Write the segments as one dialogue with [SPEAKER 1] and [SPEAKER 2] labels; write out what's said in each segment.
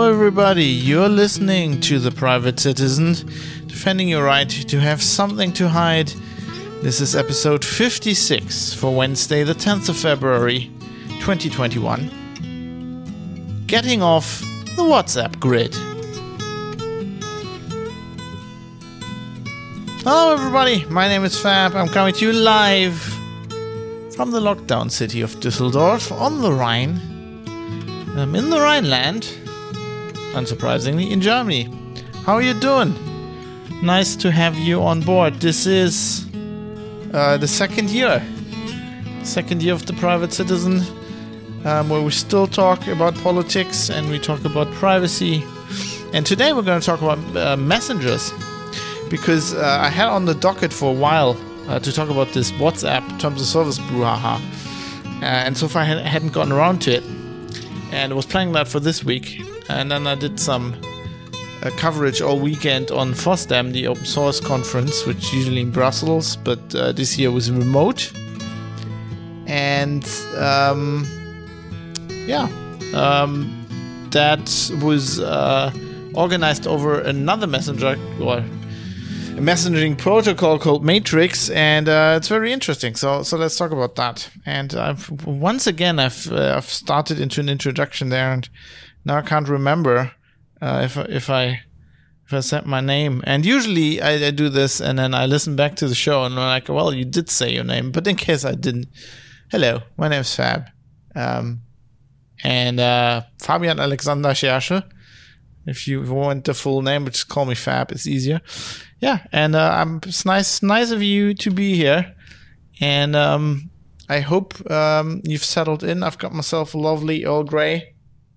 [SPEAKER 1] Hello everybody, you're listening to The Private Citizen, defending your right to have something to hide. This is episode 56 for Wednesday the 10th of February 2021. Getting off the WhatsApp grid. Hello everybody, my name is Fab. I'm coming to you live from the lockdown city of Düsseldorf on the Rhine. I'm in the Rhineland, unsurprisingly, in Germany. How are you doing? Nice to have you on board. This is the second year of The Private Citizen, where we still talk about politics and we talk about privacy. And today we're going to talk about messengers, because I had on the docket for a while to talk about this WhatsApp terms of service brouhaha, and so far I hadn't gotten around to it. And I was planning that for this week. And then I did some coverage all weekend on FOSDEM, the open source conference, which is usually in Brussels, but this year was remote. And that was organized over another messenger, or a messaging protocol called Matrix, and it's very interesting. So let's talk about that. And once again I've started into an introduction there, and now I can't remember if I said my name. And usually I do this, and then I listen back to the show, and I'm like, well, you did say your name, but in case I didn't, hello, my name is Fab, and Fabian Alexander Scherche. If you want the full name, but just call me Fab. It's easier. Yeah, and it's nice of you to be here. And I hope you've settled in. I've got myself a lovely Earl Grey,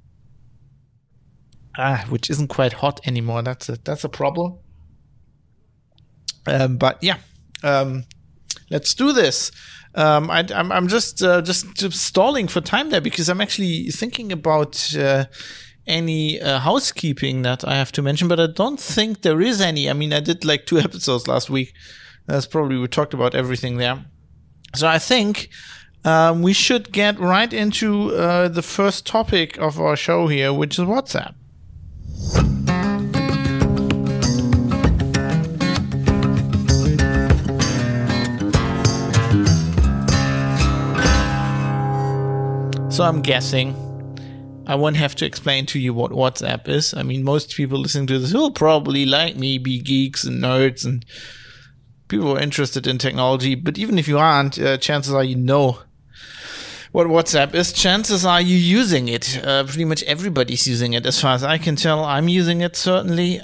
[SPEAKER 1] which isn't quite hot anymore. That's a problem. But yeah, let's do this. I'm just stalling for time there, because I'm actually thinking about any housekeeping that I have to mention, but I don't think there is any. I mean, I did like 2 episodes last week. That's probably, we talked about everything there. So I think we should get right into the first topic of our show here, which is WhatsApp. So I'm guessing I won't have to explain to you what WhatsApp is. I mean, most people listening to this will probably, like me, be geeks and nerds and people who are interested in technology. But even if you aren't, chances are you know what WhatsApp is. Chances are you using it. Pretty much everybody's using it, as far as I can tell. I'm using it, certainly.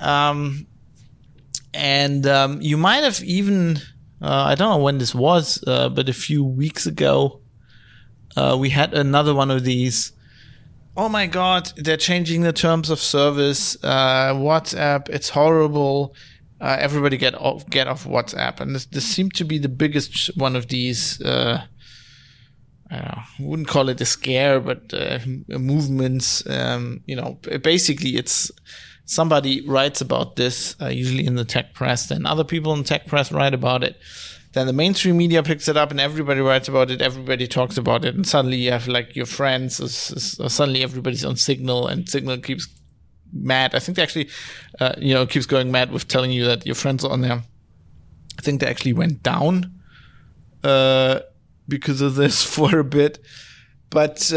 [SPEAKER 1] And you might have even, I don't know when this was, but a few weeks ago, we had another one of these. Oh my God, they're changing the terms of service. WhatsApp, it's horrible. Everybody get off WhatsApp. And this seemed to be the biggest one of these, I wouldn't call it a scare, but movements. Basically it's somebody writes about this, usually in the tech press, then other people in the tech press write about it. Then the mainstream media picks it up and everybody writes about it, everybody talks about it, and suddenly you have like your friends, suddenly everybody's on Signal, and Signal keeps mad. I think they actually, keeps going mad with telling you that your friends are on there. I think they actually went down because of this for a bit. But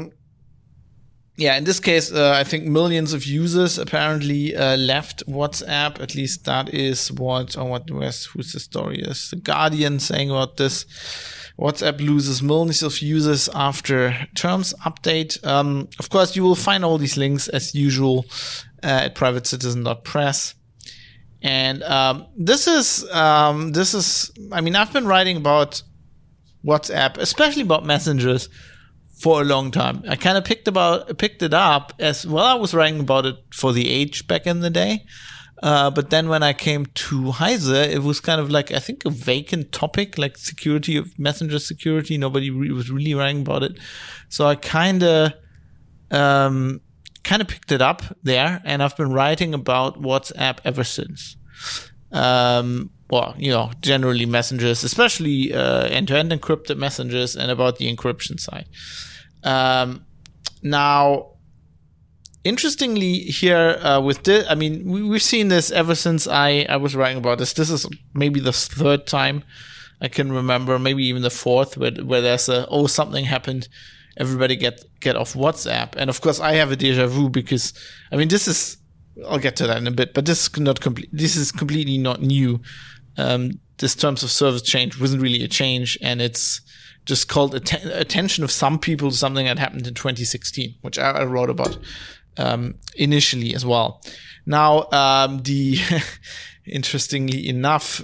[SPEAKER 1] in this case, I think millions of users apparently left WhatsApp. At least that is who's the story is. The Guardian saying about this. WhatsApp loses millions of users after terms update. Of course, you will find all these links as usual at privatecitizen.press. And this is. I mean, I've been writing about WhatsApp, especially about messengers, for a long time. I kind of picked it up as well. I was writing about it for The Age back in the day. But then when I came to Heise, it was kind of like, I think, a vacant topic, like security of messenger security. Nobody was really writing about it. So I kind of picked it up there, and I've been writing about WhatsApp ever since. Generally messengers, especially end-to-end encrypted messengers, and about the encryption side. Now, interestingly here with this, I mean, we've seen this ever since I was writing about this. This is maybe the third time I can remember, maybe even the fourth, where there's something happened. Everybody get off WhatsApp. And of course I have a deja vu because, I mean, I'll get to that in a bit, but this is completely not new. This terms of service change wasn't really a change, and it's just called attention of some people to something that happened in 2016, which I wrote about initially as well. Now, interestingly enough,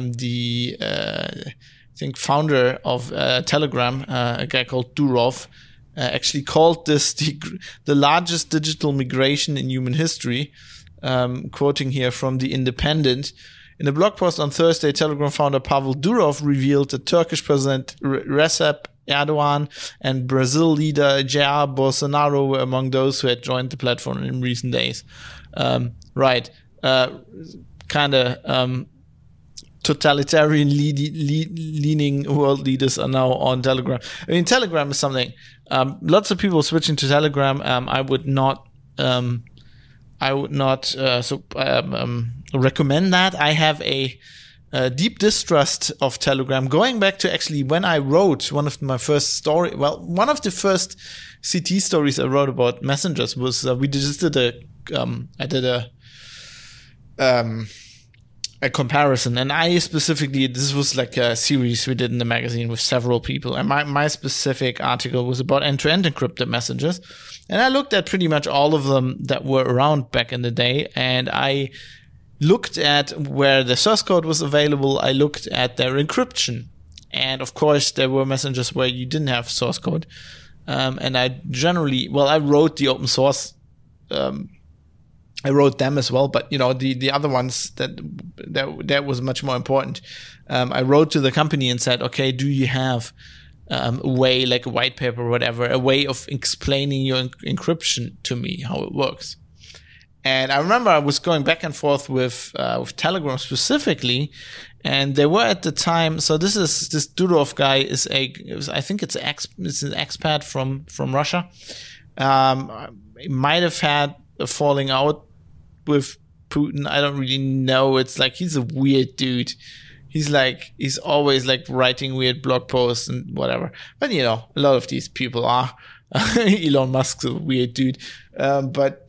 [SPEAKER 1] I think founder of Telegram, a guy called Durov, actually called this the largest digital migration in human history. Quoting here from The Independent. In a blog post on Thursday, Telegram founder Pavel Durov revealed that Turkish President Recep Erdogan and Brazil leader Jair Bolsonaro were among those who had joined the platform in recent days. Totalitarian leaning world leaders are now on Telegram. I mean, Telegram is something. Lots of people switching to Telegram. I would not recommend that. I have a deep distrust of Telegram, going back to actually when I wrote one of the first CT stories I wrote about messengers was I did a comparison, and I specifically, this was like a series we did in the magazine with several people, and my specific article was about end-to-end encrypted messages, and I looked at pretty much all of them that were around back in the day, and I looked at where the source code was available. I looked at their encryption, and of course there were messengers where you didn't have source code, and I wrote the open source. I wrote them as well, but the other ones that was much more important. I wrote to the company and said, okay, do you have a way, like a white paper or whatever, a way of explaining your encryption to me, how it works? And I remember I was going back and forth with Telegram specifically, and they were at the time. So this Durov guy is I think it's an expat from Russia. He might have had a falling out with Putin. I don't really know. It's like he's a weird dude. He's always like writing weird blog posts and whatever. But a lot of these people are. Elon Musk's a weird dude. But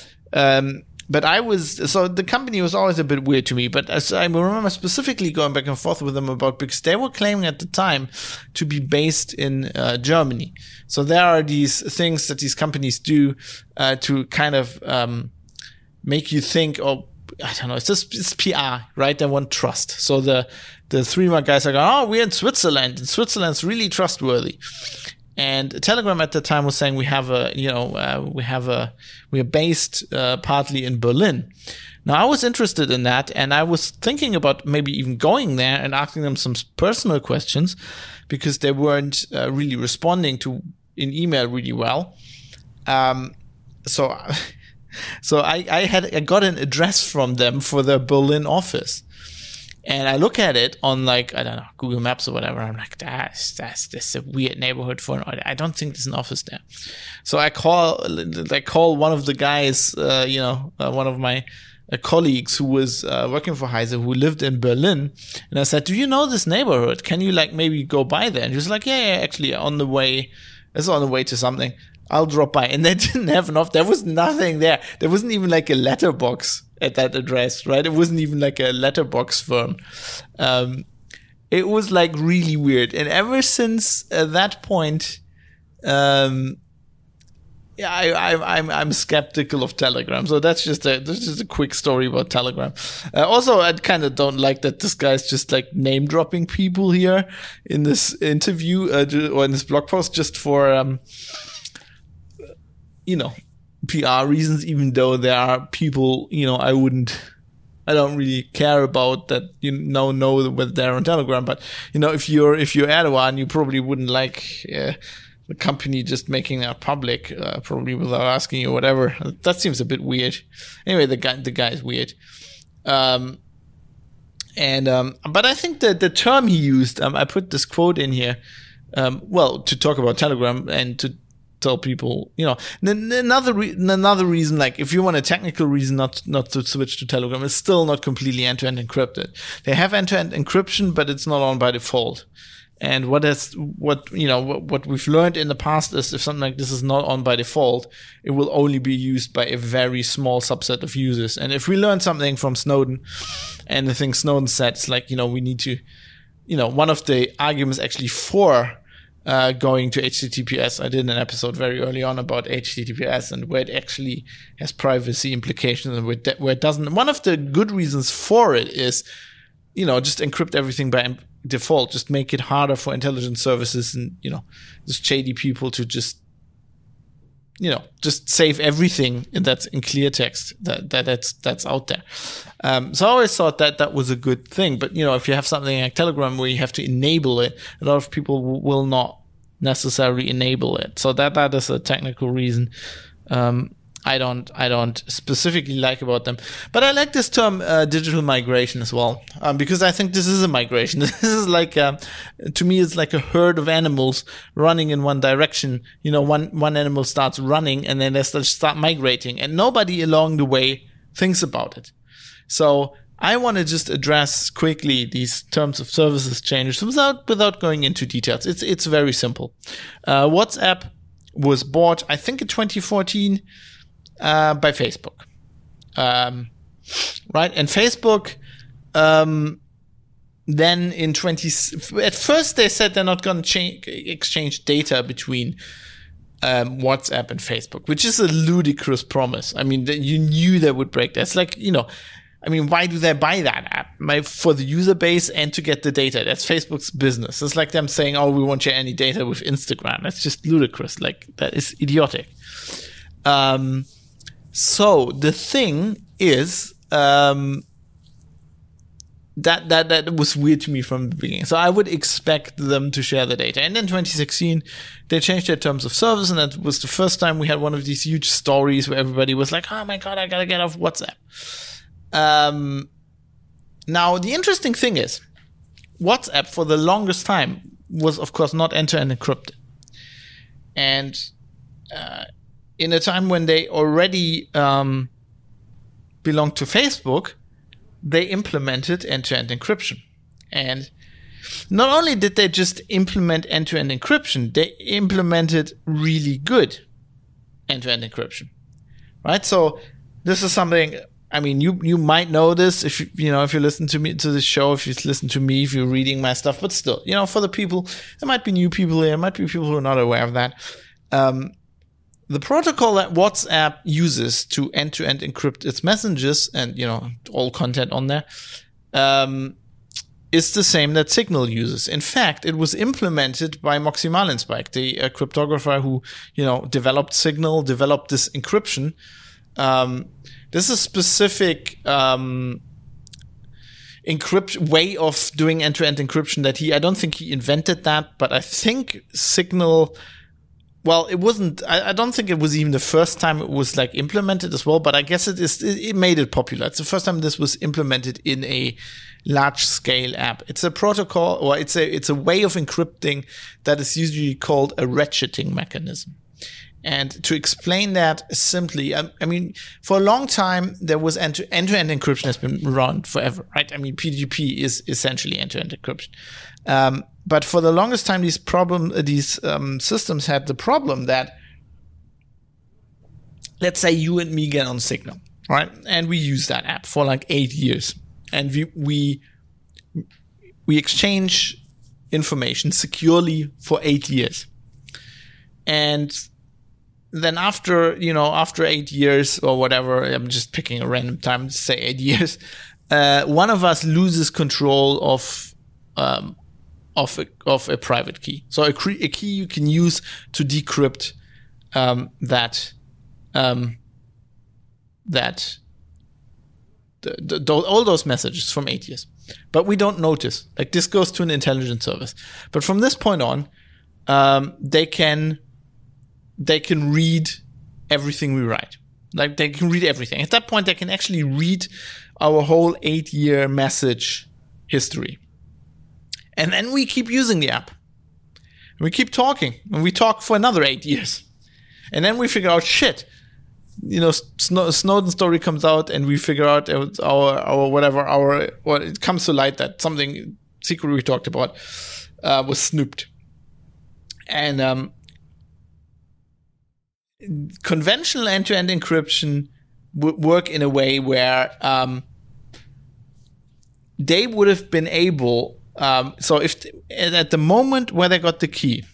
[SPEAKER 1] the company was always a bit weird to me, but as I remember specifically going back and forth with them because they were claiming at the time to be based in Germany. So there are these things that these companies do to kind of make you think, I don't know, it's PR, right? They want trust. So the 3-month guys are going, we're in Switzerland, and Switzerland's really trustworthy. And Telegram at the time was saying we are based partly in Berlin. Now I was interested in that, and I was thinking about maybe even going there and asking them some personal questions, because they weren't really responding in email really well. So I got an address from them for their Berlin office. And I look at it on Google Maps or whatever. I'm like, that's a weird neighborhood I don't think there's an office there. So I call one of the guys, one of my colleagues who was working for Heise, who lived in Berlin. And I said, do you know this neighborhood? Can you maybe go by there? And he was like, yeah, actually it's on the way to something. I'll drop by. And they didn't have enough. There was nothing there. There wasn't even a letterbox at that address, right? It wasn't even a letterbox firm. It was really weird. And ever since that point, I'm skeptical of Telegram. So that's just a quick story about Telegram. Also, I kind of don't like that this guy's just name dropping people here in this interview or in this blog post just for PR reasons, even though there are people, I don't really care about that, know whether they're on Telegram. But, if you're Erdogan, you probably wouldn't like the company just making that public, probably without asking you, whatever. That seems a bit weird. Anyway, the guy is weird. But I think that the term he used, I put this quote in here, to talk about Telegram and to tell people, another reason, like if you want a technical reason not to switch to Telegram, it's still not completely end-to-end encrypted. They have end-to-end encryption, but it's not on by default. And what we've learned in the past is if something like this is not on by default, it will only be used by a very small subset of users. And if we learn something from Snowden, and the thing Snowden said is like, we need to, one of the arguments actually for going to HTTPS, I did an episode very early on about HTTPS and where it actually has privacy implications and where it doesn't. One of the good reasons for it is, just encrypt everything by default, just make it harder for intelligence services and, just shady people to just save everything that's in clear text that's out there. So I always thought that was a good thing. But, if you have something like Telegram where you have to enable it, a lot of people will not necessarily enable it. So that is a technical reason. I don't specifically like about them, but I like this term digital migration as well, because I think this is a migration. This is like to me, it's like a herd of animals running in one direction. One animal starts running and then they start migrating, and nobody along the way thinks about it. So I want to just address quickly these terms of services changes without going into details. It's very simple. WhatsApp was bought, I think, in 2014. By Facebook, right? And Facebook, then at first they said they're not going to exchange data between WhatsApp and Facebook, which is a ludicrous promise. I mean, you knew they would break that. It's like, why do they buy that app? For the user base and to get the data. That's Facebook's business. It's like them saying, oh, we won't share any data with Instagram. That's just ludicrous. Like, that is idiotic. So the thing is, that was weird to me from the beginning. So I would expect them to share the data. And in 2016, they changed their terms of service, and that was the first time we had one of these huge stories where everybody was like, oh my God, I gotta get off WhatsApp. Now, the interesting thing is, WhatsApp for the longest time was, of course, not end-to-end encrypted. And in a time when they already belonged to Facebook, they implemented end-to-end encryption. And not only did they just implement end-to-end encryption, they implemented really good end-to-end encryption, right? So this is something, you might know this if you listen to this show, if you listen to me, if you're reading my stuff, but still, for the people, there might be new people here, there might be people who are not aware of that. The protocol that WhatsApp uses to end-to-end encrypt its messages and, all content on there, is the same that Signal uses. In fact, it was implemented by Moxie Marlinspike, the cryptographer who, developed Signal, developed this encryption. This is a specific way of doing end-to-end encryption that I don't think he invented that, but I think Signal. Well, it wasn't. I don't think it was even the first time it was like implemented as well. But I guess it made it popular. It's the first time this was implemented in a large scale app. It's a protocol, or it's a way of encrypting that is usually called a ratcheting mechanism. And to explain that simply, for a long time there was end-to-end encryption has been around forever, right? PGP is essentially end-to-end encryption. But for the longest time, these systems had the problem that, let's say you and me get on Signal, right? And we use that app for like 8 years, and we exchange information securely for 8 years, and then after 8 years or whatever, I'm just picking a random time to say 8 years, one of us loses control of a private key. So a key you can use to decrypt all those messages from 8 years. But we don't notice. Like, this goes to an intelligence service. But from this point on, they can read everything we write. Like, they can read everything. At that point, they can actually read our whole 8-year message history. And then we keep using the app. We keep talking. And we talk for another 8 years. And then we figure out, shit, Snowden story comes out, and we figure out it comes to light that something secret we talked about was snooped. And conventional end-to-end encryption would work in a way where they would have been able. So if at the moment where they got the key,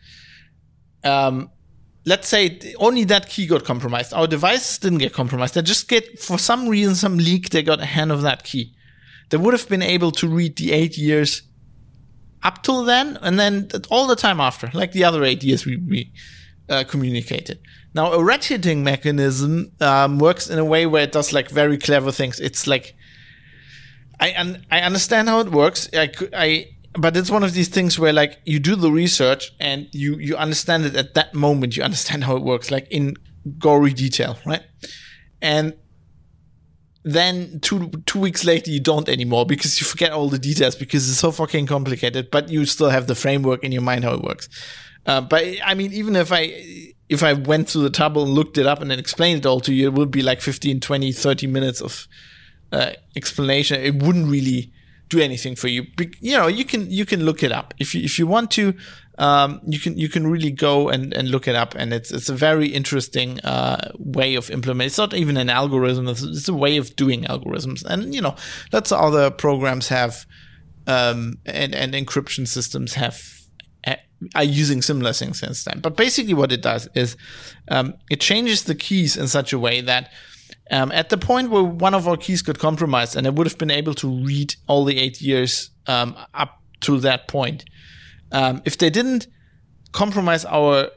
[SPEAKER 1] let's say only that key got compromised. Our devices didn't get compromised. They just for some reason, some leak, they got a hand of that key. They would have been able to read the 8 years up till then, and then all the time after, like the other 8 years we communicated. Now, a ratcheting mechanism works in a way where it does like very clever things. It's like, I understand how it works. But it's one of these things where like you do the research and you understand it at that moment. You understand how it works, like in gory detail, right? And then two weeks later you don't anymore because you forget all the details because it's so fucking complicated. But you still have the framework in your mind how it works. But I mean, even if I went through the table and looked it up and then explained it all to you, it would be like 15, 20, 30 minutes of explanation. It wouldn't really do anything for you. You can look it up if you want to. You can really go and look it up, and it's a very interesting way of implementing. It's not even an algorithm; it's a way of doing algorithms, and lots of other programs have and encryption systems are using similar things since then. But basically, what it does is it changes the keys in such a way that. At the point where one of our keys got compromised, and it would have been able to read all the 8 years up to that point, if they didn't compromise our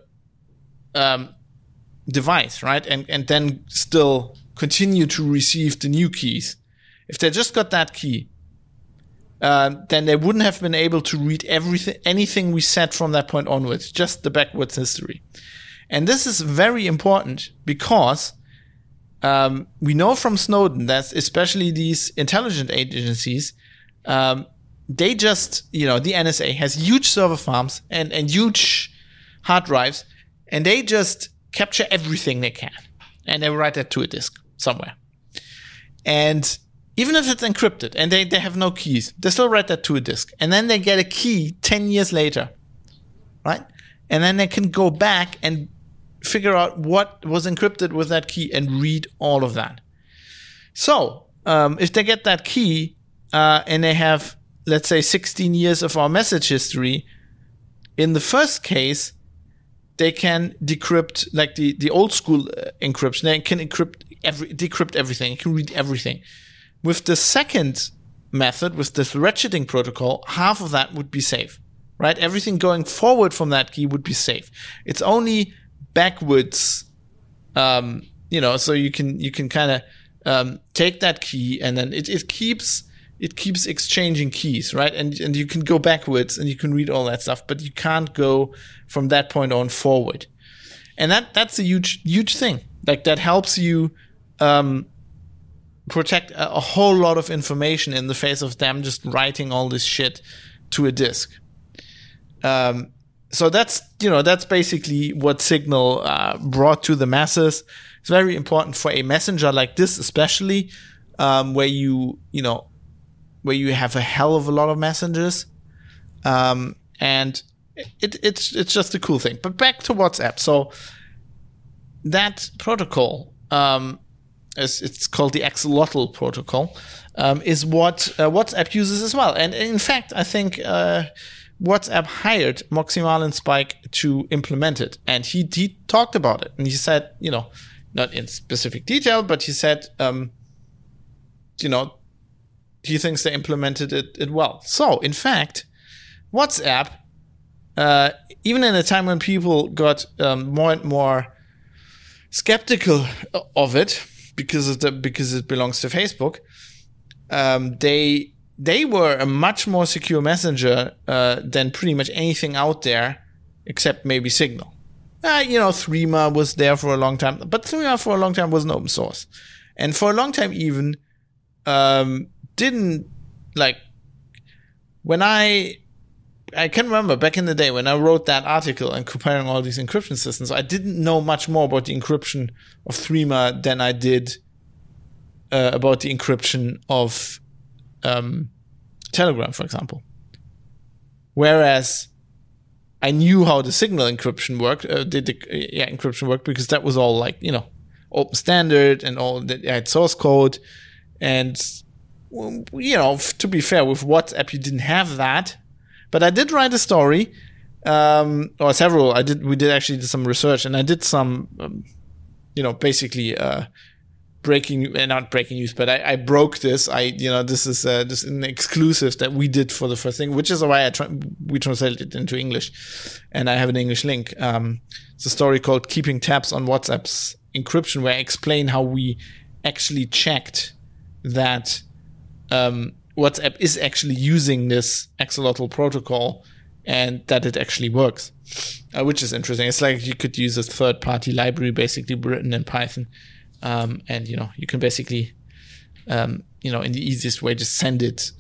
[SPEAKER 1] device, right, and then still continue to receive the new keys, if they just got that key, then they wouldn't have been able to read anything we said from that point onwards, just the backwards history. And this is very important because we know from Snowden that especially these intelligence agencies, they just, the NSA has huge server farms and huge hard drives, and they just capture everything they can. And they write that to a disk somewhere. And even if it's encrypted and they have no keys, they still write that to a disk. And then they get a key 10 years later, right? And then they can go back and figure out what was encrypted with that key and read all of that. So if they get that key and they have, let's say, 16 years of our message history, in the first case, they can decrypt like the old school encryption. They can decrypt everything. They can read everything. With the second method, with this ratcheting protocol, half of that would be safe, right? Everything going forward from that key would be safe. It's only backwards, so you can kind of take that key and then it keeps exchanging keys, right? And you can go backwards and you can read all that stuff, but you can't go from that point on forward. And that's a huge thing. Like that helps you protect a whole lot of information in the face of them just writing all this shit to a disk. So that's basically what Signal brought to the masses. It's very important for a messenger like this, especially where you have a hell of a lot of messengers, and it's just a cool thing. But back to WhatsApp. So that protocol, it's called the Axolotl protocol, is what WhatsApp uses as well. And in fact, I think WhatsApp hired Moxie Marlinspike to implement it, and he talked about it, and he said, not in specific detail, but he said, he thinks they implemented it well. So, in fact, WhatsApp, even in a time when people got more and more skeptical of it because it belongs to Facebook, they were a much more secure messenger than pretty much anything out there, except maybe Signal. Threema was there for a long time, but Threema for a long time wasn't open source, and for a long time even didn't, like, when I I can remember back in the day when I wrote that article and comparing all these encryption systems, I didn't know much more about the encryption of Threema than I did about the encryption of Telegram, for example. Whereas I knew how the Signal encryption worked, encryption worked, because that was all like, open standard and all that had source code. And, to be fair, with WhatsApp, you didn't have that. But I did write a story, or several. We did actually do some research, and I did some, basically not breaking news, but I broke this. This is just an exclusive that we did for the first thing, which is why we translated it into English, and I have an English link. It's a story called "Keeping Tabs on WhatsApp's Encryption," where I explain how we actually checked that WhatsApp is actually using this axolotl protocol and that it actually works, which is interesting. It's like you could use a third-party library basically written in Python, and you can basically, in the easiest way, just send it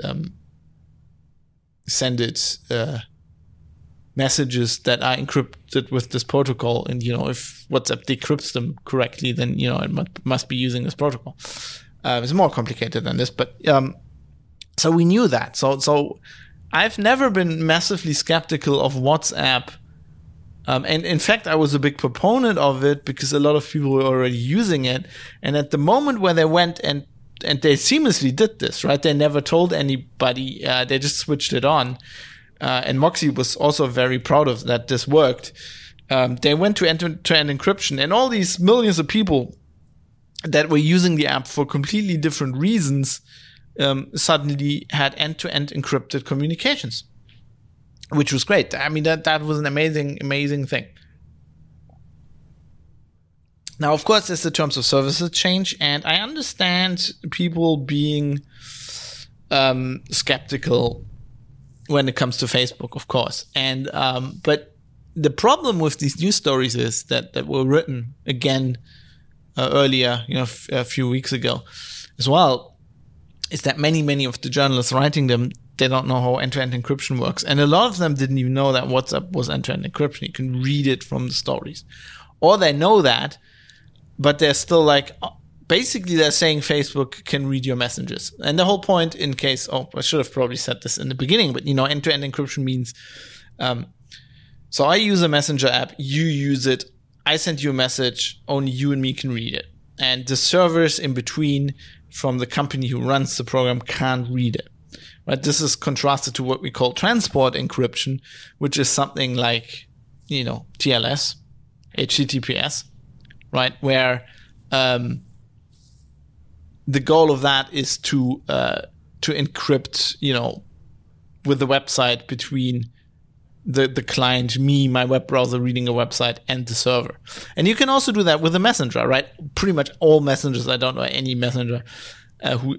[SPEAKER 1] messages that are encrypted with this protocol, and if WhatsApp decrypts them correctly, then it must be using this protocol. It's more complicated than this, but so we knew that. So I've never been massively skeptical of WhatsApp. And in fact, I was a big proponent of it because a lot of people were already using it. And at the moment where they went and they seamlessly did this, right? They never told anybody. They just switched it on. And Moxie was also very proud of that this worked. They went to end-to-end encryption, and all these millions of people that were using the app for completely different reasons suddenly had end-to-end encrypted communications, which was great. I mean, that was an amazing thing. Now, of course, as the terms of services change, and I understand people being skeptical when it comes to Facebook, of course. And but the problem with these news stories is that were written again earlier, a few weeks ago as well, is that many of the journalists writing them, they don't know how end-to-end encryption works. And a lot of them didn't even know that WhatsApp was end-to-end encryption. You can read it from the stories. Or they know that, but they're still like, basically they're saying Facebook can read your messages. And the whole point I should have probably said this in the beginning, but end-to-end encryption means, so I use a messenger app, you use it, I send you a message, only you and me can read it. And the servers in between from the company who runs the program can't read it. Right? This is contrasted to what we call transport encryption, which is something like, TLS, HTTPS, right? Where the goal of that is to encrypt, with the website between the client, me, my web browser reading a website, and the server. And you can also do that with a messenger, right? Pretty much all messengers. I don't know any messenger who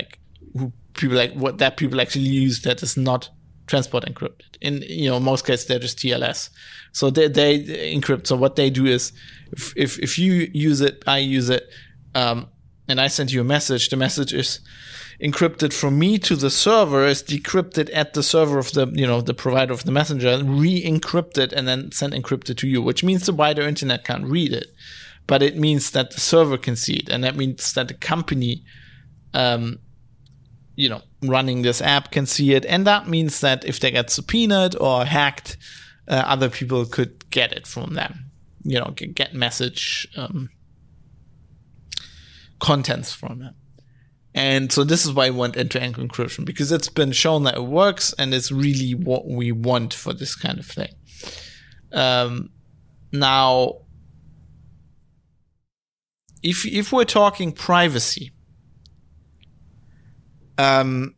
[SPEAKER 1] people actually use that is not transport encrypted. In most cases they're just TLS. So they encrypt. So what they do is if you use it, I use it, and I send you a message, the message is encrypted from me to the server, is decrypted at the server of the provider of the messenger, re-encrypted, and then sent encrypted to you, which means the wider internet can't read it. But it means that the server can see it. And that means that the company, running this app can see it. And that means that if they get subpoenaed or hacked, other people could get it from them, get message contents from them. And so this is why we want end-to-end encryption, because it's been shown that it works, and it's really what we want for this kind of thing. Now, if we're talking privacy, then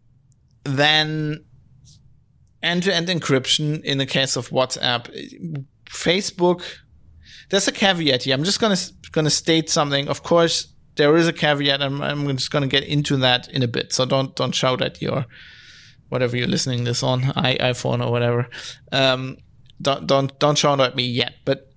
[SPEAKER 1] end-to-end encryption in the case of WhatsApp, Facebook, there's a caveat here. I'm just gonna state something. Of course, there is a caveat, and I'm just going to get into that in a bit. So don't shout at your whatever you're listening this on, iPhone or whatever. Don't shout at me yet. But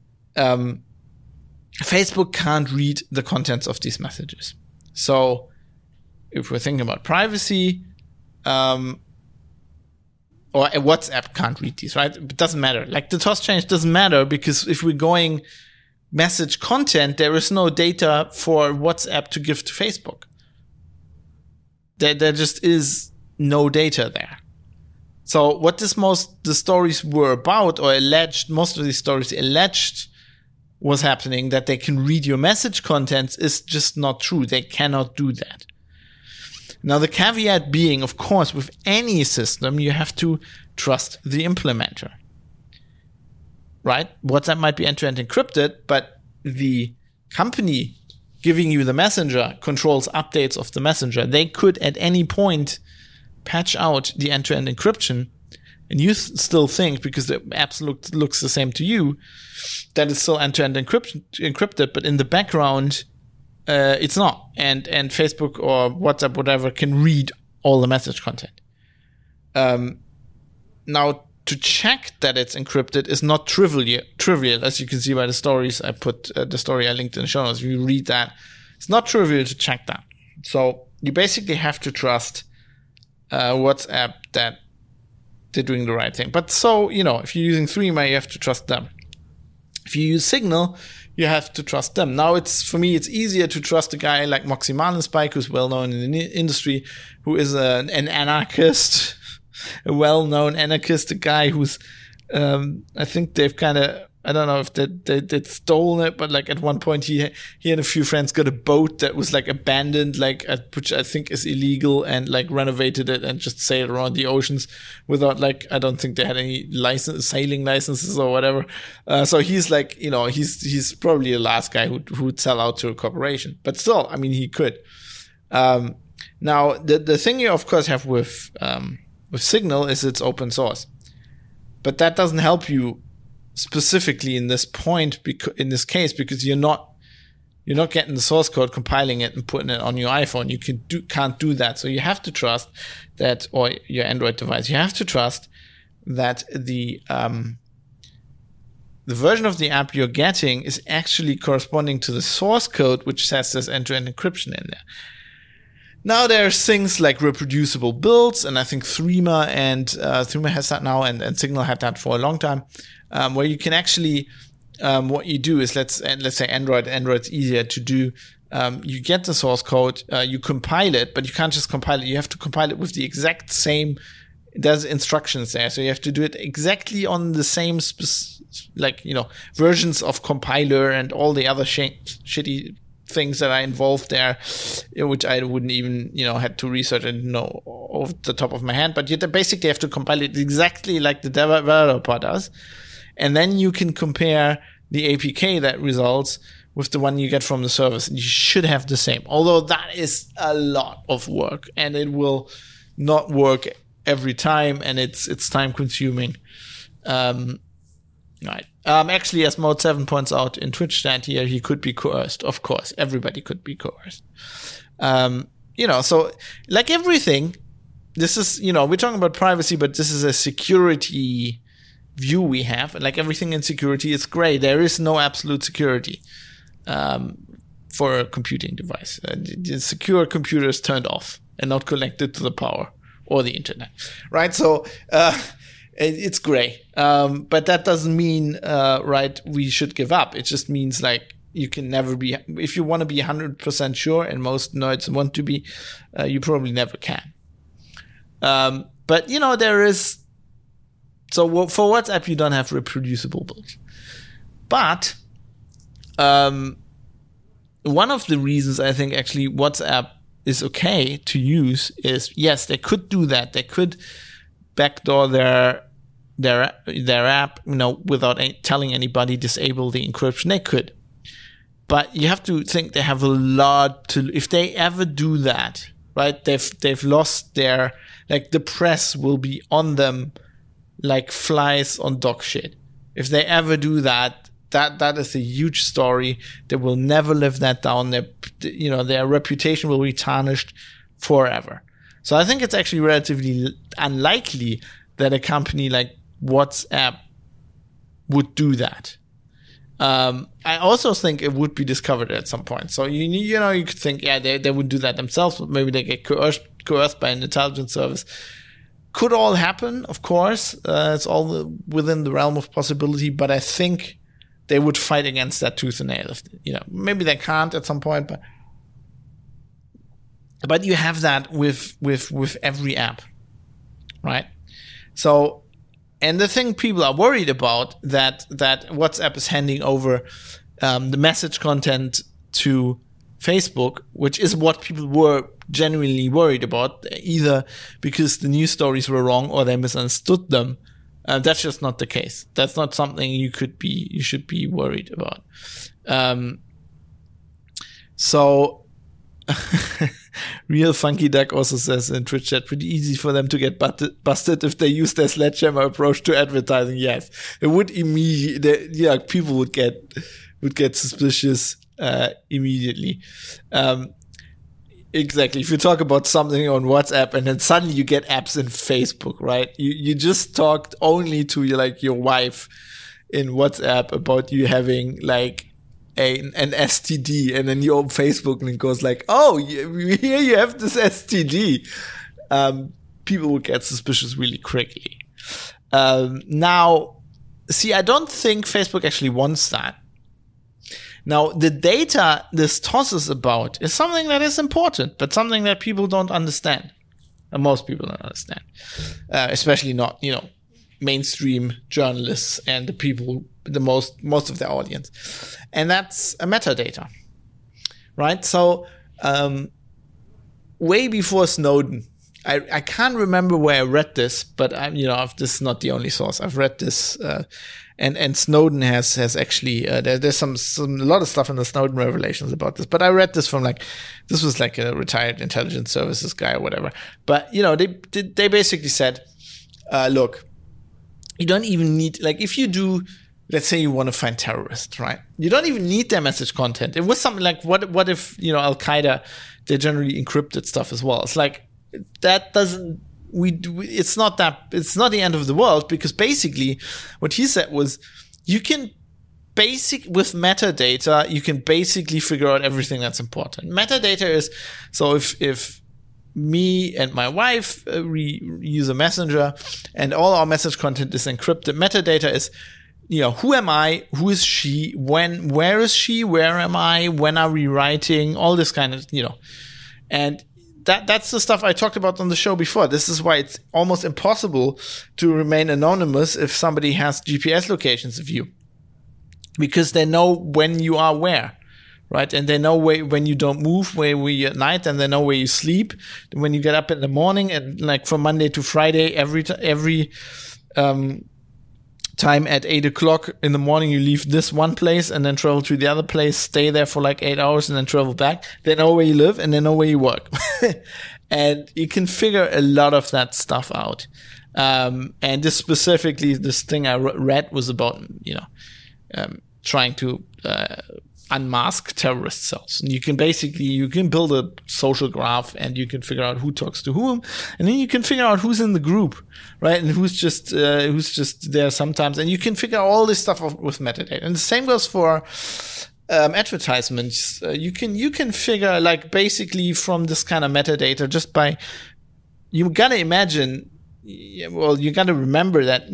[SPEAKER 1] Facebook can't read the contents of these messages. So if we're thinking about privacy, or WhatsApp can't read these, right? It doesn't matter. Like the toss change doesn't matter because if we're going message content, there is no data for WhatsApp to give to Facebook. There just is no data there. So what the stories were about, or alleged, most of these stories alleged was happening, that they can read your message contents, is just not true. They cannot do that. Now, the caveat being, of course, with any system, you have to trust the implementer, right? WhatsApp might be end-to-end encrypted, but the company giving you the messenger controls updates of the messenger. They could at any point patch out the end-to-end encryption, and you still think, because the app looks the same to you, that it's still end-to-end encrypted, but in the background, it's not. And Facebook or WhatsApp, whatever, can read all the message content. Now, to check that it's encrypted is not trivial, as you can see by the stories I put, the story I linked in the show notes. If you read that, it's not trivial to check that. So you basically have to trust WhatsApp that they're doing the right thing. But so, if you're using Threema, you have to trust them. If you use Signal, you have to trust them. Now, for me, it's easier to trust a guy like Moxie Marlinspike, who's well known in the industry, who is an anarchist, a well-known anarchist, a guy who's, I think they've kind of, I don't know if they'd stolen it, but like at one point he and a few friends got a boat that was like abandoned, which I think is illegal, and like renovated it and just sailed around the oceans without I don't think they had any sailing licenses or whatever. So he's like, he's probably the last guy who'd sell out to a corporation, but still, I mean, he could. Now the thing you of course have with Signal is it's open source, but that doesn't help you specifically in this point, in this case, because you're not getting the source code, compiling it, and putting it on your iPhone. You can't do that. So you have to trust that, or your Android device. You have to trust that the version of the app you're getting is actually corresponding to the source code, which says there's end-to-end encryption in there. Now there's things like reproducible builds, and I think Threema has that now, and Signal had that for a long time, where you can actually, what you do is, let's say Android's easier to do. You get the source code, you compile it, but you can't just compile it. You have to compile it with the exact same. There's instructions there, so you have to do it exactly on the same, versions of compiler and all the other shitty things that are involved there, which I wouldn't even, had to research and know off the top of my hand. But you basically have to compile it exactly like the developer does. And then you can compare the APK that results with the one you get from the service. And you should have the same. Although that is a lot of work, and it will not work every time, and it's time consuming. Right. Actually, as Mode 7 points out in Twitch chat here, he could be coerced. Of course, everybody could be coerced. So like everything, this is, we're talking about privacy, but this is a security view we have. Like everything in security, it's gray. There is no absolute security for a computing device. The secure computer is turned off and not connected to the power or the internet, right? So it's gray, but that doesn't mean we should give up. It just means you can never be. If you want to be 100% sure, and most nerds want to be, you probably never can. But there is. So for WhatsApp, you don't have reproducible builds. But one of the reasons I think actually WhatsApp is okay to use is, yes, they could do that. They could backdoor their app, without telling anybody, disable the encryption. They could. But you have to think they have a lot to. If they ever do that, right? They've lost their, the press will be on them like flies on dog shit. If they ever do that, that is a huge story. They will never live that down. Their reputation will be tarnished forever. So I think it's actually relatively unlikely that a company like WhatsApp would do that. I also think it would be discovered at some point. So you could think, they would do that themselves, but maybe they get coerced by an intelligence service. could all happen, of course. It's all within the realm of possibility, but I think they would fight against that tooth and nail. Maybe they can't at some point, but you have that with every app, right? So, and the thing people are worried about that WhatsApp is handing over the message content to Facebook, which is what people were genuinely worried about, either because the news stories were wrong or they misunderstood them. That's just not the case. That's not something you should be worried about. So Real Funky Duck also says in Twitch chat, pretty easy for them to get busted if they use their sledgehammer approach to advertising. Yes, it would immediately. Yeah, people would get suspicious immediately. Exactly. If you talk about something on WhatsApp and then suddenly you get apps in Facebook, right? You just talked only to your wife in WhatsApp about you having an STD, and then you open Facebook and it goes oh, here you have this STD. People will get suspicious really quickly. Now, see, I don't think Facebook actually wants that. Now, the data this tosses about is something that is important, but something that people don't understand. And most people don't understand. Especially not, mainstream journalists and the people, most of their audience. And that's a metadata, right? So, way before Snowden, I can't remember where I read this, but this is not the only source. I've read this, and Snowden has actually, there's a lot of stuff in the Snowden revelations about this, but I read this from this was a retired intelligence services guy or whatever. But, they basically said, look, you don't even need, if you do, let's say you want to find terrorists, right? You don't even need their message content. It was something what if, Al-Qaeda, they generally encrypted stuff as well. It's that doesn't, it's not the end of the world, because basically what he said was with metadata, you can basically figure out everything that's important. Metadata is, so if me and my wife use a messenger and all our message content is encrypted, metadata is, who am I? Who is she? Where is she? Where am I? When are we writing? All this kind of, and that's the stuff I talked about on the show before. This is why it's almost impossible to remain anonymous if somebody has GPS locations of you, because they know when you are where, right? And they know when you don't move, where we at night, and they know where you sleep, when you get up in the morning, and from Monday to Friday, every time at 8 o'clock in the morning, you leave this one place and then travel to the other place, stay there for 8 hours and then travel back. They know where you live and they know where you work. And you can figure a lot of that stuff out. And this thing I read was about, trying to unmask terrorist cells. And you can build a social graph and you can figure out who talks to whom, and then you can figure out who's in the group, right? And who's just there sometimes. And you can figure all this stuff with metadata. And the same goes for advertisements. You can figure basically from this kind of metadata just by, you gotta imagine, you gotta remember that,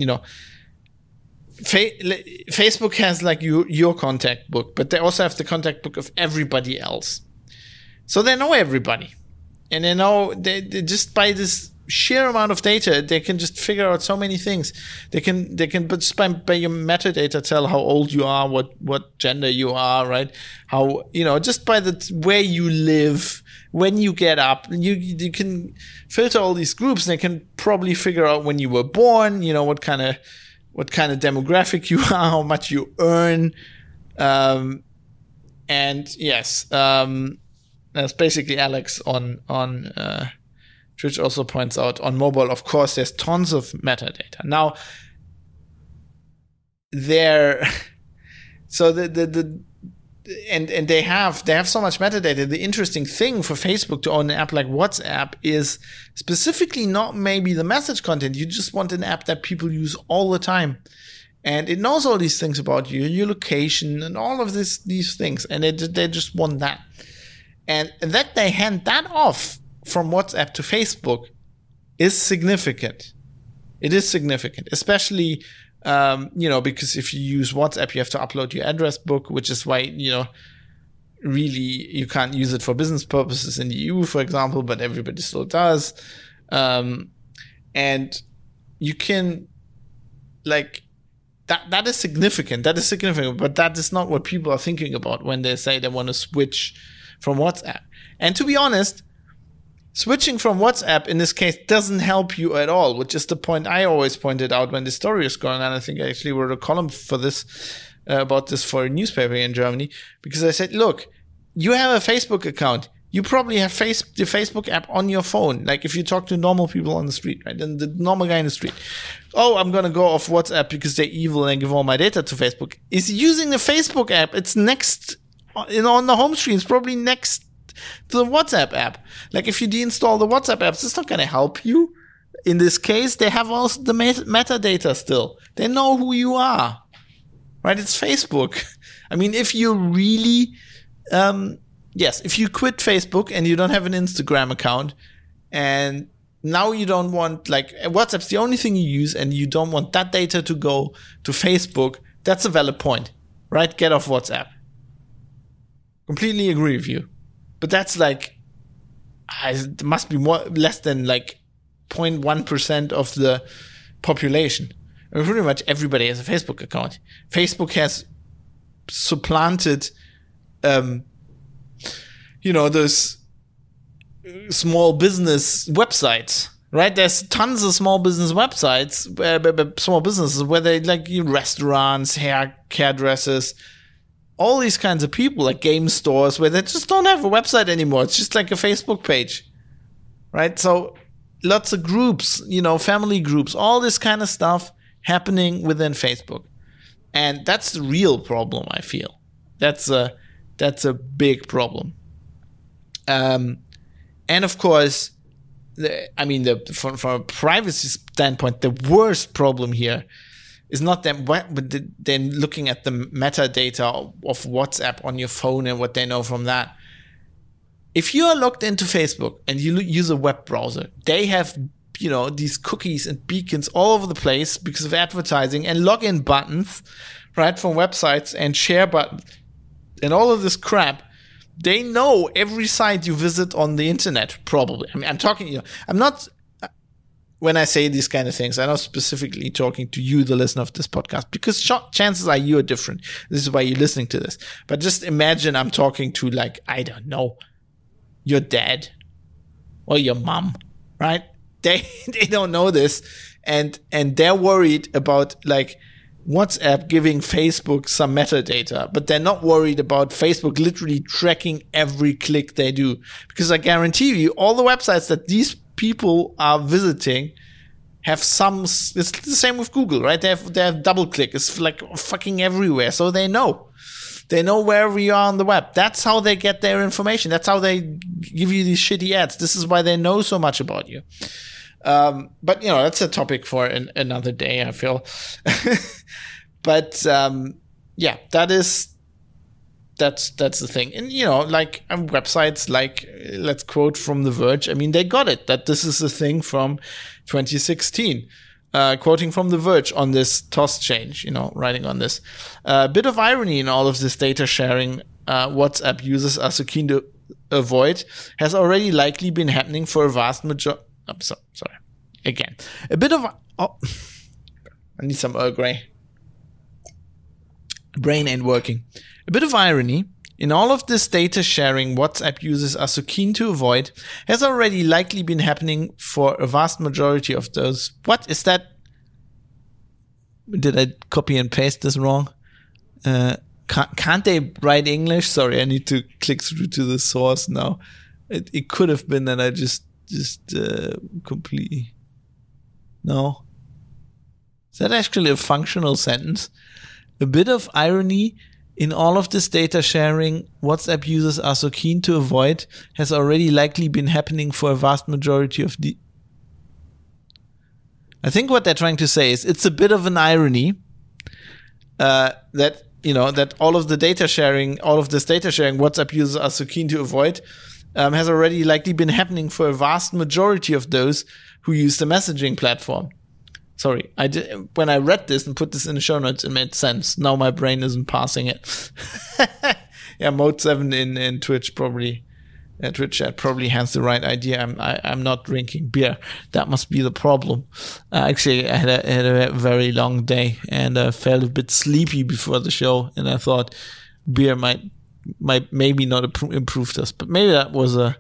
[SPEAKER 1] Facebook has your contact book, but they also have the contact book of everybody else. So they know everybody, and they know they just by this sheer amount of data, they can just figure out so many things. They can but just by your metadata tell how old you are, what gender you are, right? How, just by where you live, when you get up, you can filter all these groups, and they can probably figure out when you were born, what kind of demographic you are, how much you earn. And yes, that's basically Alex on Twitch also points out on mobile, of course, there's tons of metadata. Now, and they have so much metadata. The interesting thing for Facebook to own an app like WhatsApp is specifically not maybe the message content. You just want an app that people use all the time. And it knows all these things about you, your location, and all of these things. And they just want that. And that they hand that off from WhatsApp to Facebook is significant. It is significant, especially, because if you use WhatsApp, you have to upload your address book, which is why, really you can't use it for business purposes in the EU, for example, but everybody still does. And you can, that is significant. That is significant, but that is not what people are thinking about when they say they want to switch from WhatsApp. And to be honest, switching from WhatsApp in this case doesn't help you at all, which is the point I always pointed out when the story is going on. I think I actually wrote a column for this, about this for a newspaper in Germany, because I said, look, you have a Facebook account. You probably have the Facebook app on your phone. Like if you talk to normal people on the street, right? And the normal guy in the street, oh, I'm going to go off WhatsApp because they're evil and give all my data to Facebook, is using the Facebook app. It's next, on the home screen. It's probably next to the WhatsApp app. Like if you deinstall the WhatsApp apps, it's not going to help you. In this case, they have also the metadata still. They know who you are, right? It's Facebook. I mean, if you really, if you quit Facebook and you don't have an Instagram account and now you don't want, WhatsApp's the only thing you use and you don't want that data to go to Facebook, that's a valid point, right? Get off WhatsApp. Completely agree with you. But that's it must be less than 0.1% of the population. I mean, pretty much everybody has a Facebook account. Facebook has supplanted, those small business websites, right? There's tons of small business websites, small businesses where they restaurants, hairdressers, all these kinds of people, like game stores, where they just don't have a website anymore. It's just like a Facebook page, right? So lots of groups, family groups, all this kind of stuff happening within Facebook. And that's the real problem, I feel. That's a big problem. And of course, from a privacy standpoint, the worst problem here is not them, but then looking at the metadata of WhatsApp on your phone and what they know from that. If you are logged into Facebook and you use a web browser, they have, these cookies and beacons all over the place because of advertising and login buttons, right, from websites and share buttons and all of this crap. They know every site you visit on the internet, probably. I mean, I'm talking, I'm not, when I say these kind of things, I'm not specifically talking to you, the listener of this podcast, because chances are you are different. This is why you're listening to this. But just imagine I'm talking to, I don't know, your dad or your mom, right? They don't know this, and they're worried about WhatsApp giving Facebook some metadata, but they're not worried about Facebook literally tracking every click they do. Because I guarantee you, all the websites that these people are visiting have it's the same with Google, right? They have double click. It's fucking everywhere. So they know wherever you are on the web. That's how they get their information. That's how they give you these shitty ads. This is why they know so much about you. But that's a topic for another day, I feel. But that's the thing. And websites let's quote from The Verge. I mean, they got it that this is a thing from 2016. Quoting from The Verge on this toss change, writing on this. A bit of irony in all of this data sharing WhatsApp users are so keen to avoid has already likely been happening for a vast majority. I'm sorry. Again, a bit of... I need some Earl Grey. Brain ain't working. A bit of irony in all of this data sharing WhatsApp users are so keen to avoid has already likely been happening for a vast majority of those. What is that? Did I copy and paste this wrong? Can't they write English? Sorry, I need to click through to the source now. It could have been that I just completely... No. Is that actually a functional sentence? A bit of irony in all of this data sharing WhatsApp users are so keen to avoid has already likely been happening for a vast majority of the... I think what they're trying to say is it's a bit of an irony that all of this data sharing WhatsApp users are so keen to avoid has already likely been happening for a vast majority of those who use the messaging platform. Sorry, when I read this and put this in the show notes, it made sense. Now my brain isn't parsing it. Yeah, Mode7 in Twitch probably, Twitch chat probably has the right idea. I'm not drinking beer. That must be the problem. Actually, I had a very long day and felt a bit sleepy before the show, and I thought beer might maybe not improve this, but maybe that was a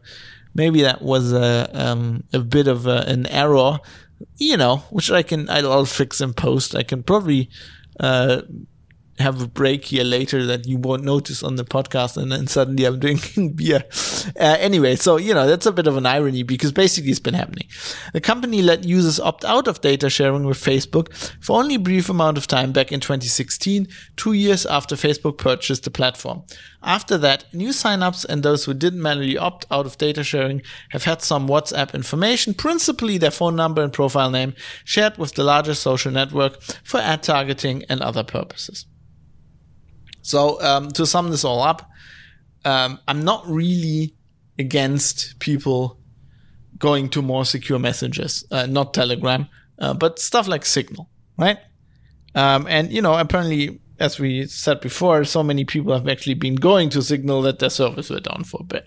[SPEAKER 1] bit of an error, which I'll fix in post. I can probably have a break here later that you won't notice on the podcast, and then suddenly I'm drinking beer. Anyway, so, that's a bit of an irony because basically it's been happening. The company let users opt out of data sharing with Facebook for only a brief amount of time back in 2016, 2 years after Facebook purchased the platform. After that, new signups and those who didn't manually opt out of data sharing have had some WhatsApp information, principally their phone number and profile name, shared with the larger social network for ad targeting and other purposes. So to sum this all up, I'm not really against people going to more secure messages, not Telegram, but stuff like Signal, right? And, apparently, as we said before, so many people have actually been going to Signal that their servers were down for a bit.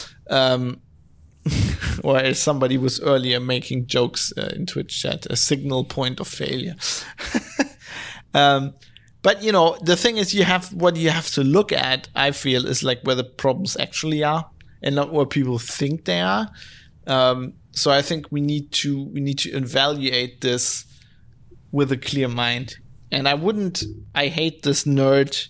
[SPEAKER 1] Or as somebody was earlier making jokes in Twitch chat, a Signal point of failure. But, the thing is, what you have to look at, I feel, is like where the problems actually are and not where people think they are. So I think we need to evaluate this with a clear mind. And I hate this nerd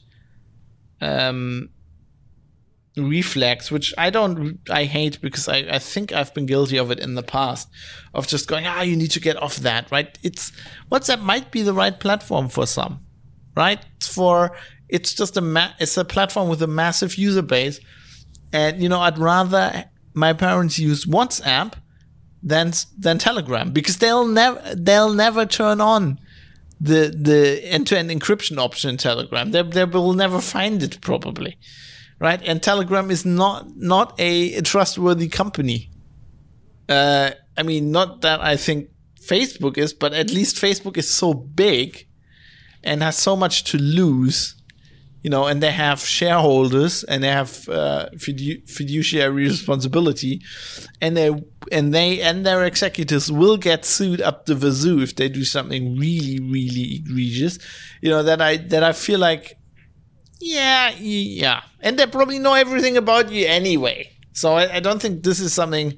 [SPEAKER 1] reflex, which I hate because I think I've been guilty of it in the past, of just going, you need to get off that, right? WhatsApp might be the right platform for some. Right? It's just it's a platform with a massive user base. And, I'd rather my parents use WhatsApp than Telegram, because they'll never turn on the end-to-end encryption option in Telegram. They will never find it probably. Right? And Telegram is not a trustworthy company. Not that I think Facebook is, but at least Facebook is so big and has so much to lose, and they have shareholders and they have fiduciary responsibility, and their executives will get sued up the wazoo if they do something really, really egregious. That I feel like, yeah, and they probably know everything about you anyway. So I don't think this is something.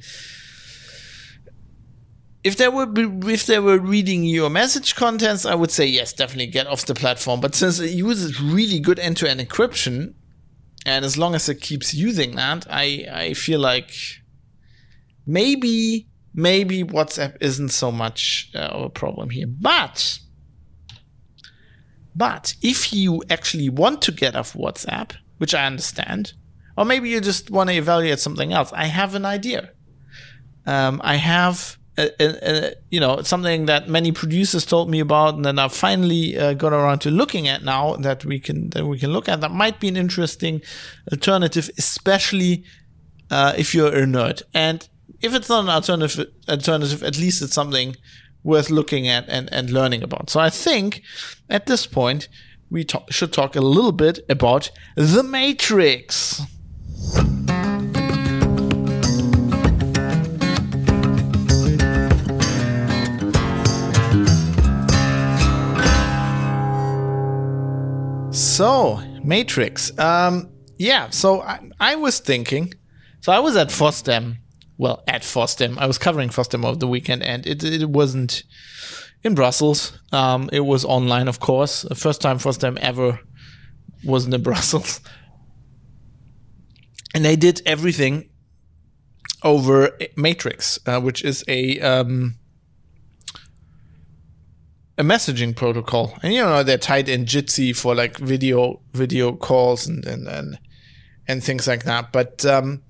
[SPEAKER 1] If they were reading your message contents, I would say yes, definitely get off the platform. But since it uses really good end-to-end encryption, and as long as it keeps using that, I feel like maybe WhatsApp isn't so much of a problem here. But if you actually want to get off WhatsApp, which I understand, or maybe you just want to evaluate something else, I have an idea. I have something that many producers told me about, and then I've finally got around to looking at now that we can look at. That might be an interesting alternative, especially if you're a nerd. And if it's not an alternative, at least it's something worth looking at and learning about. So I think at this point we should talk a little bit about The Matrix. So, Matrix. So I was thinking, so I was at FOSDEM. Well, at FOSDEM. I was covering FOSDEM over the weekend, and it wasn't in Brussels. It was online, of course. The first time FOSDEM ever wasn't in Brussels. And they did everything over Matrix, which is a messaging protocol, and they're tied in Jitsi for like video calls and things like that. But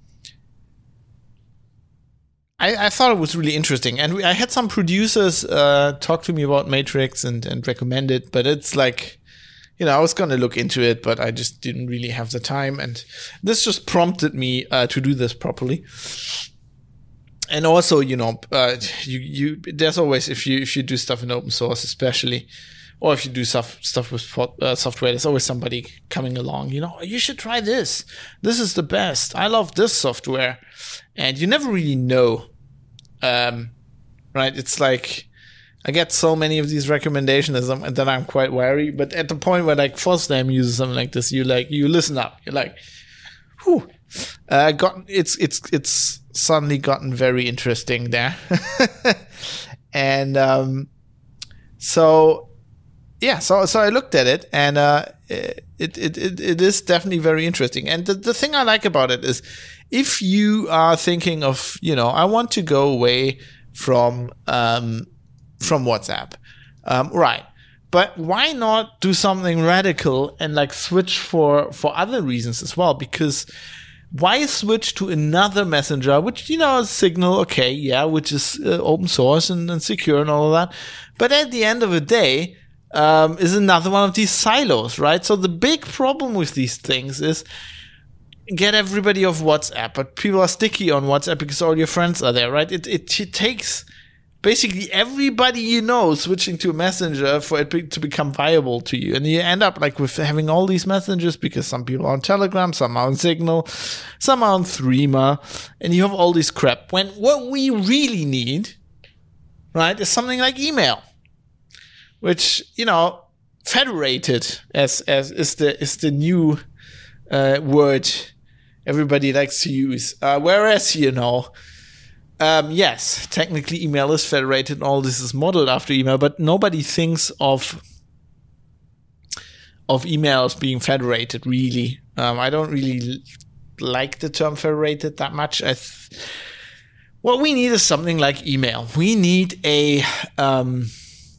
[SPEAKER 1] I thought it was really interesting, and I had some producers talk to me about Matrix and recommend it. But it's like, I was going to look into it, but I just didn't really have the time. And this just prompted me to do this properly. And also, there's always, if you do stuff in open source, especially, or if you do stuff with software, there's always somebody coming along, you should try this. This is the best. I love this software. And you never really know. Right? It's like, I get so many of these recommendations that I'm quite wary. But at the point where like FOSDEM uses something like this, you listen up. You're like, whew. It's suddenly gotten very interesting there. And so I looked at it, and it is definitely very interesting. And the thing I like about it is, if you are thinking of, I want to go away from WhatsApp, right? But why not do something radical and like switch for other reasons as well? Because why switch to another messenger, which, is Signal, okay, yeah, which is open source and secure and all of that. But at the end of the day, is another one of these silos, right? So the big problem with these things is get everybody off WhatsApp, but people are sticky on WhatsApp because all your friends are there, right? It takes basically everybody switching to a messenger for it to become viable to you. And you end up like with having all these messengers because some people are on Telegram, some are on Signal, some are on Threema, and you have all this crap. When what we really need, right, is something like email, which, federated as is the new word everybody likes to use. Whereas, yes, technically email is federated and all this is modeled after email, but nobody thinks of emails being federated, really. I don't really like the term federated that much. What we need is something like email. We need an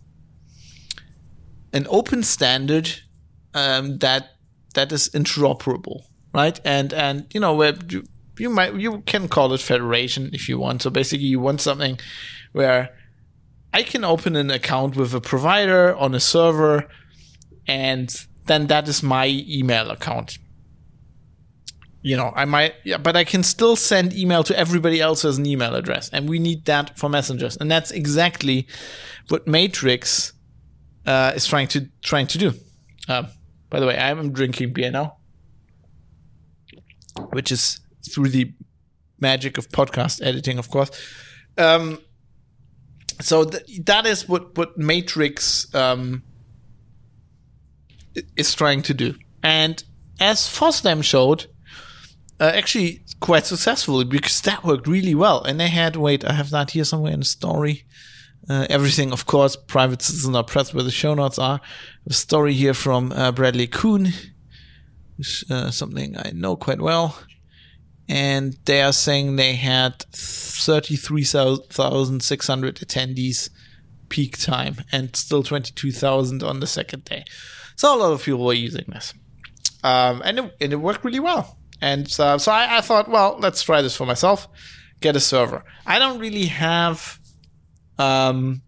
[SPEAKER 1] open standard that is interoperable, right? And where you can call it federation if you want. So basically, you want something where I can open an account with a provider on a server, and then that is my email account. But I can still send email to everybody else who has an email address, and we need that for messengers. And that's exactly what Matrix is trying to do. By the way, I'm drinking beer now, which is through the magic of podcast editing, of course. So that is what Matrix is trying to do. And as FOSDEM showed, actually quite successfully, because that worked really well. And they had, I have that here somewhere in the story. Everything, of course, Private Citizen or Press, where the show notes are. A story here from Bradley Kuhn, which something I know quite well. And they are saying they had 33,600 attendees peak time and still 22,000 on the second day. So a lot of people were using this. And it worked really well. And so I thought, well, let's try this for myself. Get a server. I don't really have the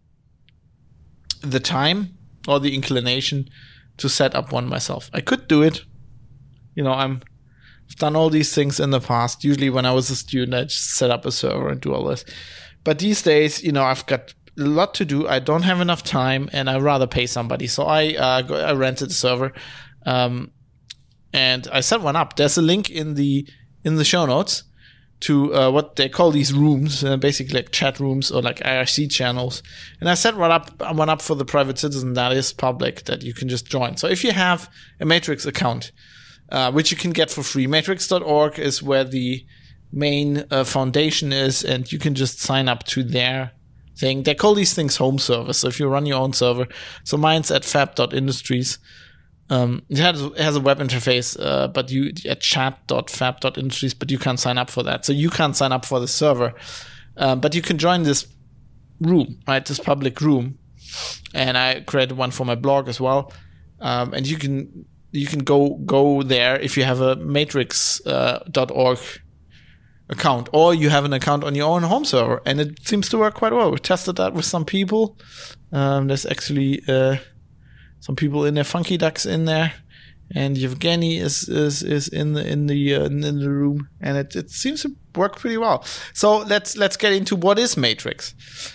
[SPEAKER 1] time or the inclination to set up one myself. I could do it. I've done all these things in the past. Usually when I was a student, I just set up a server and do all this. But these days, I've got a lot to do. I don't have enough time, and I'd rather pay somebody. So I rented a server, and I set one up. There's a link in the show notes to what they call these rooms, basically like chat rooms or like IRC channels. And I set one up for the Private Citizen that is public, that you can just join. So if you have a Matrix account, which you can get for free, matrix.org is where the main foundation is, and you can just sign up to their thing. They call these things home servers. So if you run your own server, so mine's at fab.industries. It has a web interface, but at chat.fab.industries, but you can't sign up for that. So you can't sign up for the server, but you can join this room, right? This public room, and I created one for my blog as well. And you can go there if you have a matrix.org account, or you have an account on your own home server, and it seems to work quite well. We tested that with some people. There's actually some people in there. Funky Duck's in there, and Yevgeny is in the room, and it seems to work pretty well. So let's get into what is Matrix.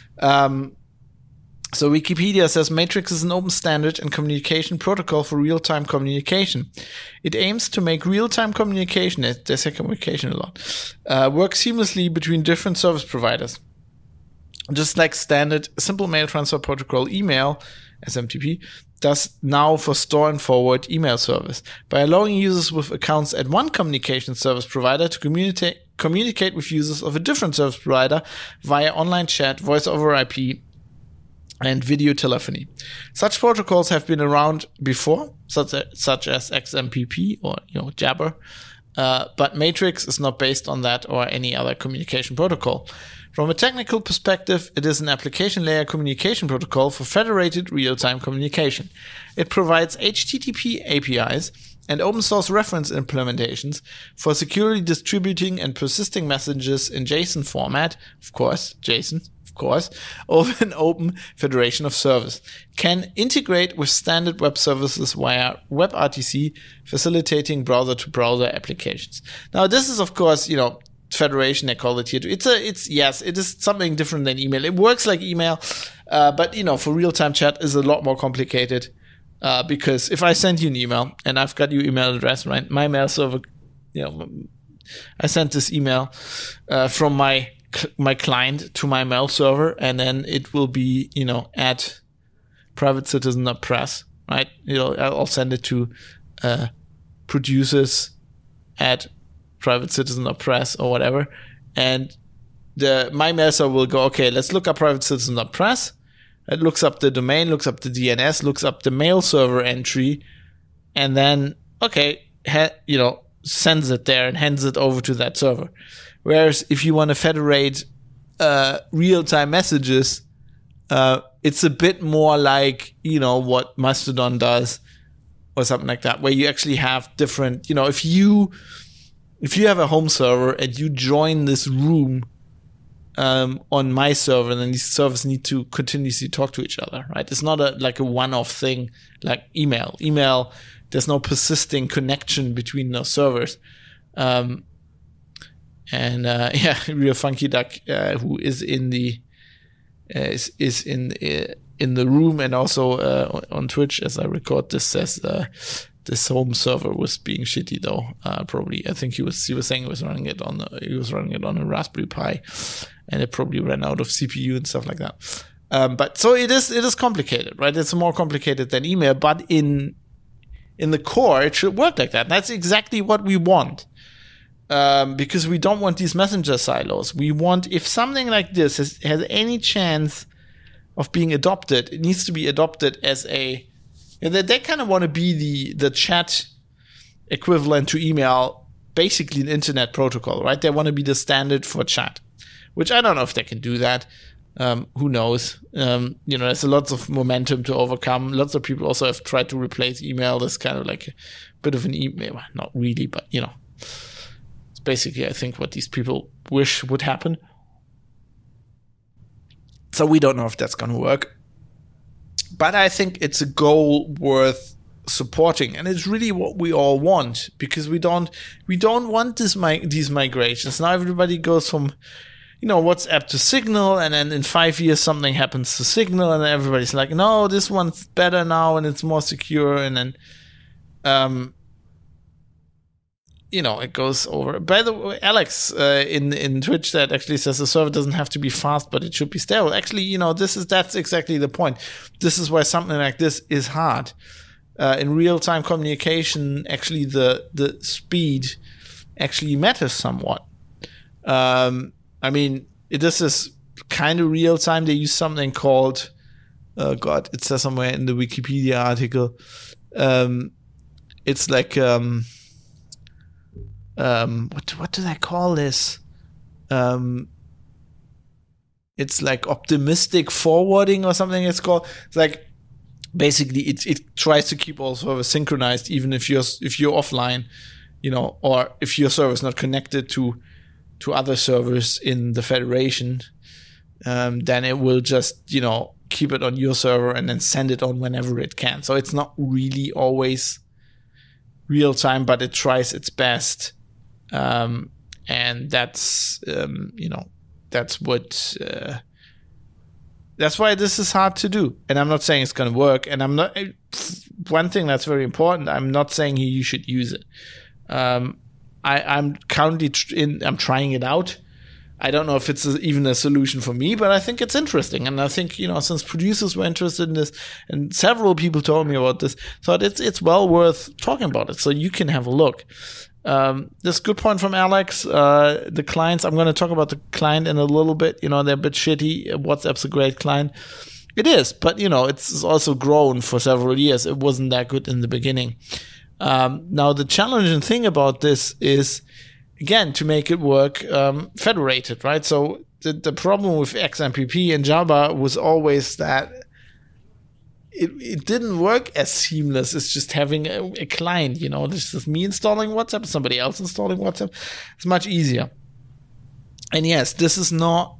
[SPEAKER 1] So Wikipedia says Matrix is an open standard and communication protocol for real-time communication. It aims to make real-time communication, they say communication a lot, work seamlessly between different service providers. Just like standard simple mail transfer protocol email, SMTP, does now for store and forward email service. By allowing users with accounts at one communication service provider to communicate with users of a different service provider via online chat, voice over IP, and video telephony. Such protocols have been around before, such as XMPP or Jabber, but Matrix is not based on that or any other communication protocol. From a technical perspective, it is an application layer communication protocol for federated real-time communication. It provides HTTP APIs and open source reference implementations for securely distributing and persisting messages in JSON format, of course, over an open federation of service. Can integrate with standard web services via WebRTC, facilitating browser-to-browser applications. Now, this is, of course, federation, they call it here. It is something different than email. It works like email, but for real-time chat is a lot more complicated. Because if I send you an email and I've got your email address, right? My mail server, I sent this email from my client to my mail server, and then it will be, at privatecitizen.press, right? I'll send it to producers at privatecitizen.press or whatever, and my mail server will go, okay, let's look up privatecitizen.press. It looks up the domain, looks up the DNS, looks up the mail server entry, and then, sends it there and hands it over to that server. Whereas if you want to federate real-time messages, it's a bit more like, what Mastodon does or something like that, where you actually have different, if you have a home server and you join this room on my server, then these servers need to continuously talk to each other, right? It's not a one-off thing like email. Email, there's no persisting connection between those servers. Real Funky Duck, who is in the in the room and also on Twitch as I record this, says this home server was being shitty though. Probably, I think he was saying he was running it on a Raspberry Pi, and it probably ran out of CPU and stuff like that. But so it is complicated, right? It's more complicated than email, but in the core, it should work like that. That's exactly what we want. Because we don't want these messenger silos. We want, if something like this has any chance of being adopted, it needs to be adopted as they kind of want to be the chat equivalent to email, basically an internet protocol, right? They want to be the standard for chat, which I don't know if they can do that. Who knows? There's lots of momentum to overcome. Lots of people also have tried to replace email. That's kind of like a bit of an email. Not really, but it's basically, I think, what these people wish would happen. So we don't know if that's going to work. But I think it's a goal worth supporting, and it's really what we all want, because we don't want these migrations. Now everybody goes from WhatsApp to Signal, and then in 5 years something happens to Signal, and then everybody's like, no, this one's better now and it's more secure, and then it goes over. By the way, Alex in Twitch that actually says the server doesn't have to be fast, but it should be stable. Actually, that's exactly the point. This is why something like this is hard. In real-time communication, actually the speed actually matters somewhat. This is kind of real-time. They use something called, it says somewhere in the Wikipedia article. It's like, what do they call this? It's like optimistic forwarding or something it's called. It's like, basically it tries to keep all servers synchronized, even if you're offline, or if your server is not connected to other servers in the federation, then it will just, keep it on your server and then send it on whenever it can. So it's not really always real time, but it tries its best. And that's, that's what, that's why this is hard to do. And I'm not saying it's going to work. And one thing that's very important, I'm not saying you should use it. I'm currently I'm trying it out. I don't know if it's even a solution for me, but I think it's interesting. And I think, since producers were interested in this and several people told me about this, thought it's well worth talking about it. So you can have a look. This good point from Alex. The clients, I'm going to talk about the client in a little bit. They're a bit shitty. WhatsApp's a great client. It is, but, it's also grown for several years. It wasn't that good in the beginning. Now, the challenging thing about this is, again, to make it work federated, right? So the problem with XMPP and Java was always that it didn't work as seamless as just having a client, This is me installing WhatsApp, somebody else installing WhatsApp. It's much easier. And yes, this is not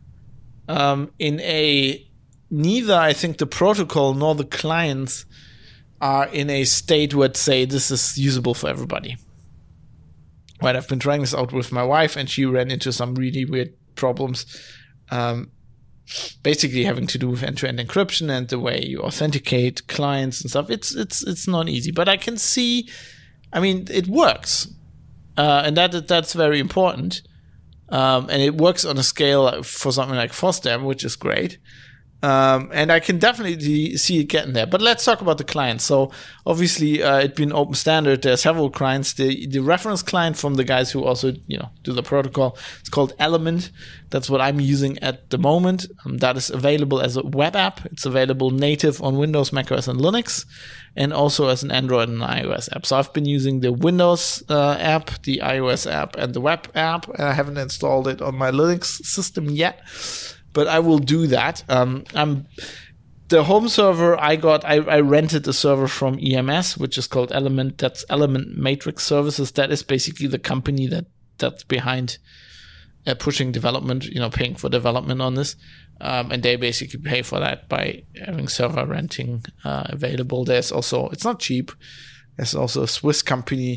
[SPEAKER 1] neither I think the protocol nor the clients are in a state where say this is usable for everybody. Right, I've been trying this out with my wife, and she ran into some really weird problems, basically having to do with end-to-end encryption and the way you authenticate clients and stuff. It's not easy, but I can see. I mean, it works, and that's very important, and it works on a scale for something like FOSDEM, which is great. And I can definitely see it getting there. But let's talk about the clients. So obviously, it's been open standard. There are several clients. The reference client from the guys who also, do the protocol, it's called Element. That's what I'm using at the moment. That is available as a web app. It's available native on Windows, macOS, and Linux, and also as an Android and iOS app. So I've been using the Windows app, the iOS app, and the web app. I haven't installed it on my Linux system yet, but I will do that. The home server I rented a server from EMS, which is called Element. That's Element Matrix Services. That is basically the company that's behind pushing development, paying for development on this. And they basically pay for that by having server renting available. There's also, it's not cheap. There's also a Swiss company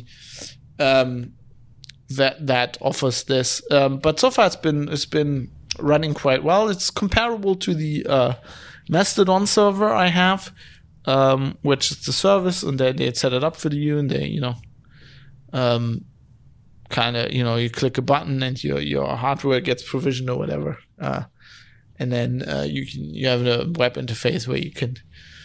[SPEAKER 1] that offers this. But so far it's been running quite well. It's comparable to the Mastodon server I have, which is the service, and they set it up for you, and they, kind of, you click a button and your hardware gets provisioned or whatever, and then you have a web interface where you can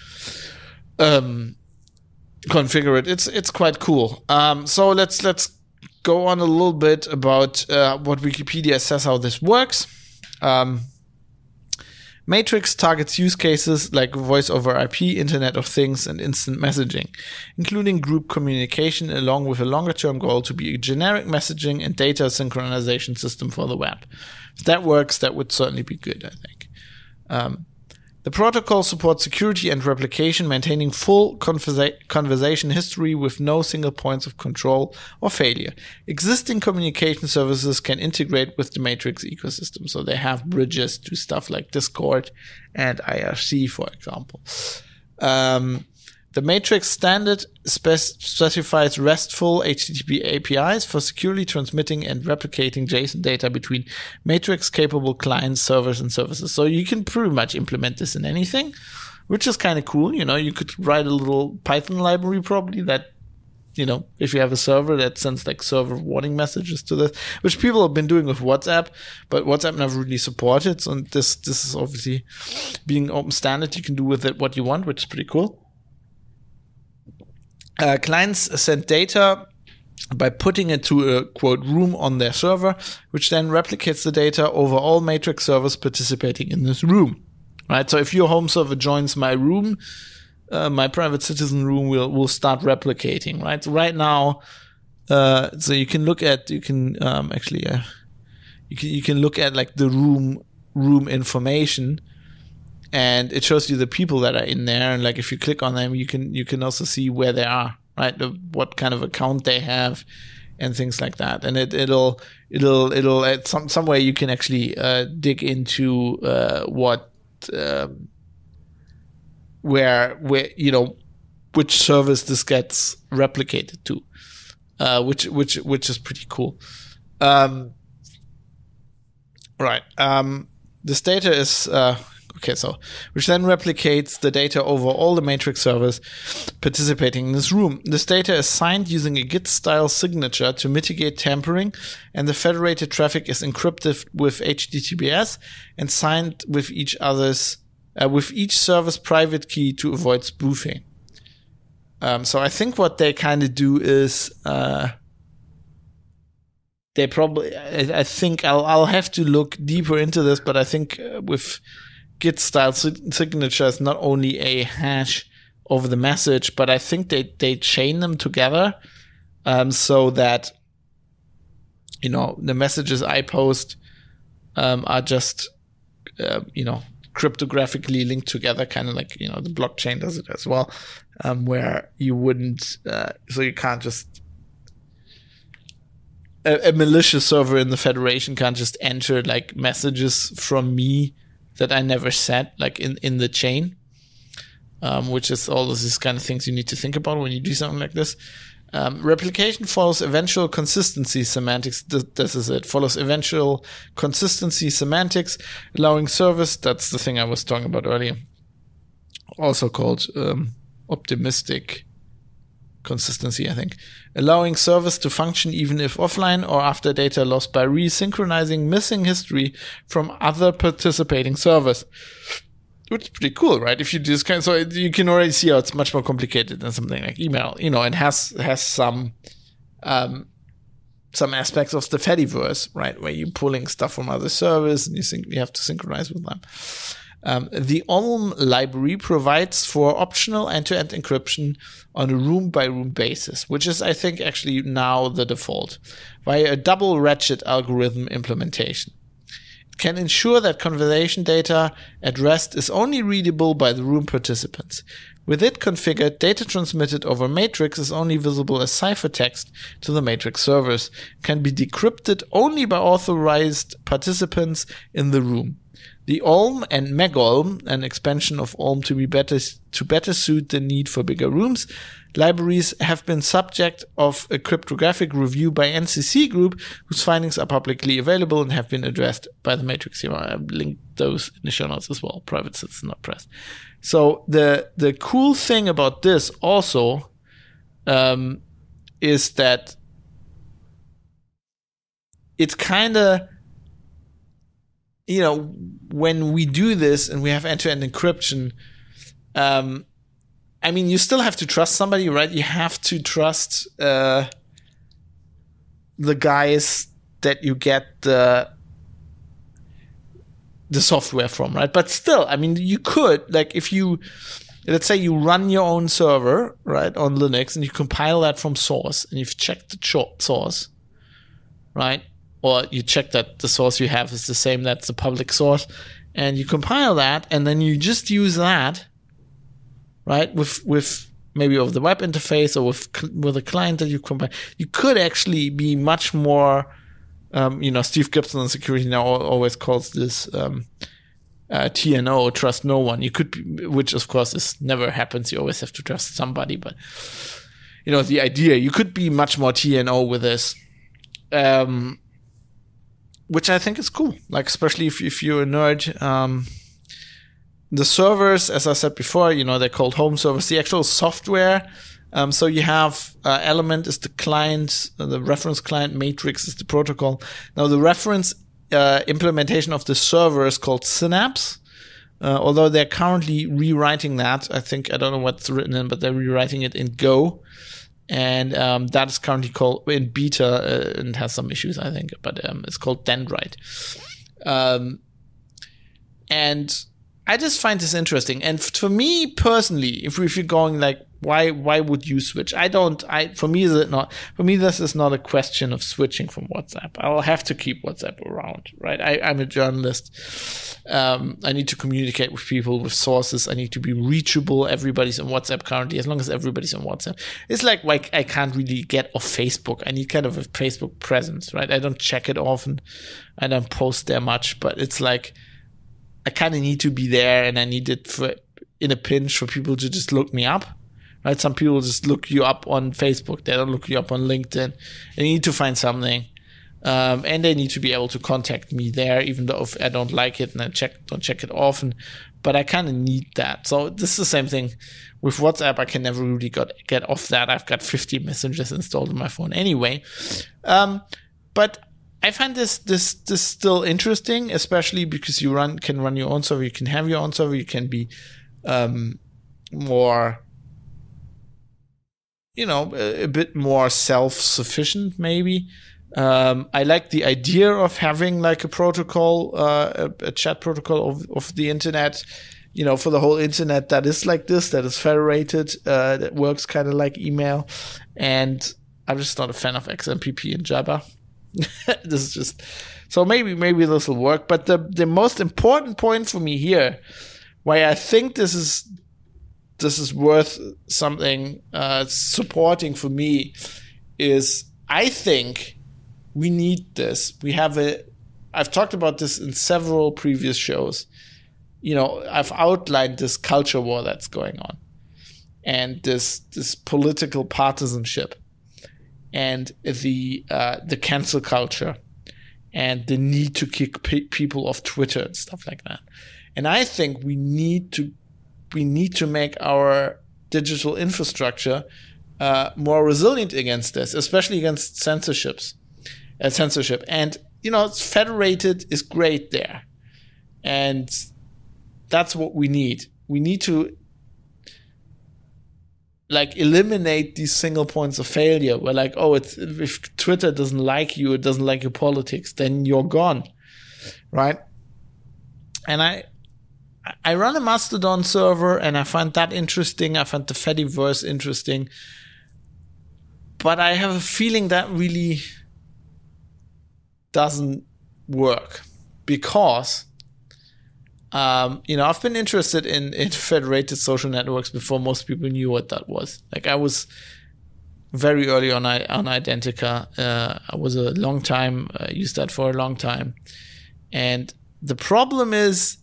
[SPEAKER 1] configure it. It's quite cool. So let's go on a little bit about what Wikipedia says how this works. Matrix targets use cases like voice over IP, Internet of Things, and instant messaging, including group communication, along with a longer-term goal to be a generic messaging and data synchronization system for the web. If that works, that would certainly be good, I think. The protocol supports security and replication, maintaining full conversation history with no single points of control or failure. Existing communication services can integrate with the Matrix ecosystem, so they have bridges to stuff like Discord and IRC, for example. The Matrix standard specifies RESTful HTTP APIs for securely transmitting and replicating JSON data between Matrix-capable clients, servers, and services. So you can pretty much implement this in anything, which is kind of cool. You could write a little Python library probably that, if you have a server that sends like server warning messages to this, which people have been doing with WhatsApp, but WhatsApp never really supported. So this is obviously being open standard. You can do with it what you want, which is pretty cool. Clients send data by putting it to a, quote, room on their server, which then replicates the data over all Matrix servers participating in this room. Right? So if your home server joins my room, my private citizen room will start replicating. Right? So right now, so you can look at you can look at like the room information. And it shows you the people that are in there, and like if you click on them, you can also see where they are, right? What kind of account they have, and things like that. And it'll at some way you can actually dig into what where which service this gets replicated to, which is pretty cool. Right. This data is which then replicates the data over all the Matrix servers participating in this room. This data is signed using a Git-style signature to mitigate tampering, and the federated traffic is encrypted with HTTPS and signed with each server's private key to avoid spoofing. So I think what they kind of do is they probably. I think I'll have to look deeper into this, but I think with Git-style signature is not only a hash of the message, but I think they chain them together, so that the messages I post are just cryptographically linked together, kind of like the blockchain does it as well, where you wouldn't, so you can't just a malicious server in the Federation can't just enter like messages from me that I never set, like in the chain, which is all of these kind of things you need to think about when you do something like this. Replication follows eventual consistency semantics. This is it. Follows eventual consistency semantics, allowing service. That's the thing I was talking about earlier. Also called optimistic consistency, I think. Allowing service to function even if offline or after data loss by resynchronizing missing history from other participating servers. Which is pretty cool, right? If you do this so you can already see how it's much more complicated than something like email, and has some aspects of the Fediverse, right? Where you're pulling stuff from other servers and you have to synchronize with them. The Olm library provides for optional end-to-end encryption on a room-by-room basis, which is, I think, actually now the default, via a double ratchet algorithm implementation. It can ensure that conversation data at rest is only readable by the room participants. With it configured, data transmitted over Matrix is only visible as ciphertext to the Matrix servers, can be decrypted only by authorized participants in the room. The Olm and MegOlm, an expansion of Olm to better suit the need for bigger rooms, libraries have been subject of a cryptographic review by NCC Group, whose findings are publicly available and have been addressed by the Matrix team. I've linked those in the show notes as well. Private citizen, not press. So the cool thing about this also is that it's kind of, when we do this and we have end-to-end encryption, you still have to trust somebody, right? You have to trust the guys that you get the software from, right? But still, you could, like, if you, let's say you run your own server, right, on Linux, and you compile that from source, and you've checked the source, right? Or you check that the source you have is the same, that's the public source, and you compile that, and then you just use that, right, with maybe over the web interface or with a client that you compile. You could actually be much more, Steve Gibson in security now always calls this TNO, trust no one. You could be, which of course is never happens. You always have to trust somebody, but the idea, you could be much more TNO with this. Which I think is cool, like especially if you're a nerd. The servers, as I said before, they're called home servers. The actual software, so you have Element is the client, the reference client, Matrix is the protocol. Now the reference implementation of the server is called Synapse, although they're currently rewriting that. I don't know what's written in, but they're rewriting it in Go. And that is currently called in beta and has some issues, I think, but it's called Dendrite. And I just find this interesting. And for me personally, if you're going like, why would you switch? For me, this is not a question of switching from WhatsApp. I'll have to keep WhatsApp around, right? I'm a journalist. I need to communicate with people, with sources. I need to be reachable. Everybody's on WhatsApp currently. As long as everybody's on WhatsApp, it's like I can't really get off Facebook. I need kind of a Facebook presence, right? I don't check it often. I don't post there much, but it's like I kind of need to be there, and I need it for in a pinch for people to just look me up. Right? Some people just look you up on Facebook. They don't look you up on LinkedIn. They need to find something. And they need to be able to contact me there, even though if I don't like it and I don't check it often. But I kind of need that. So this is the same thing with WhatsApp. I can never really get off that. I've got 50 messages installed on my phone anyway. But I find this still interesting, especially because you can run your own server. You can have your own server. You can be more, a bit more self-sufficient maybe. I like the idea of having like a protocol, a chat protocol of the internet, for the whole internet that is like this, that is federated, that works kind of like email. And I'm just not a fan of XMPP and Jabber. This is just, so maybe this will work. But the most important point for me here, why I think this is worth something supporting for me, is I think we need this. I've talked about this in several previous shows. I've outlined this culture war that's going on, and this political partisanship, and the cancel culture, and the need to kick people off Twitter and stuff like that. And I think we need to make our digital infrastructure more resilient against this, especially against censorship. And federated is great there, and that's what we need. We need to eliminate these single points of failure where if Twitter doesn't like you, it doesn't like your politics, then you're gone, right? And I run a Mastodon server, and I find that interesting. I find the Fediverse interesting, but I have a feeling that really doesn't work because, I've been interested in federated social networks before most people knew what that was. I was very early on Identica. I was a long time, used that for a long time. And the problem is,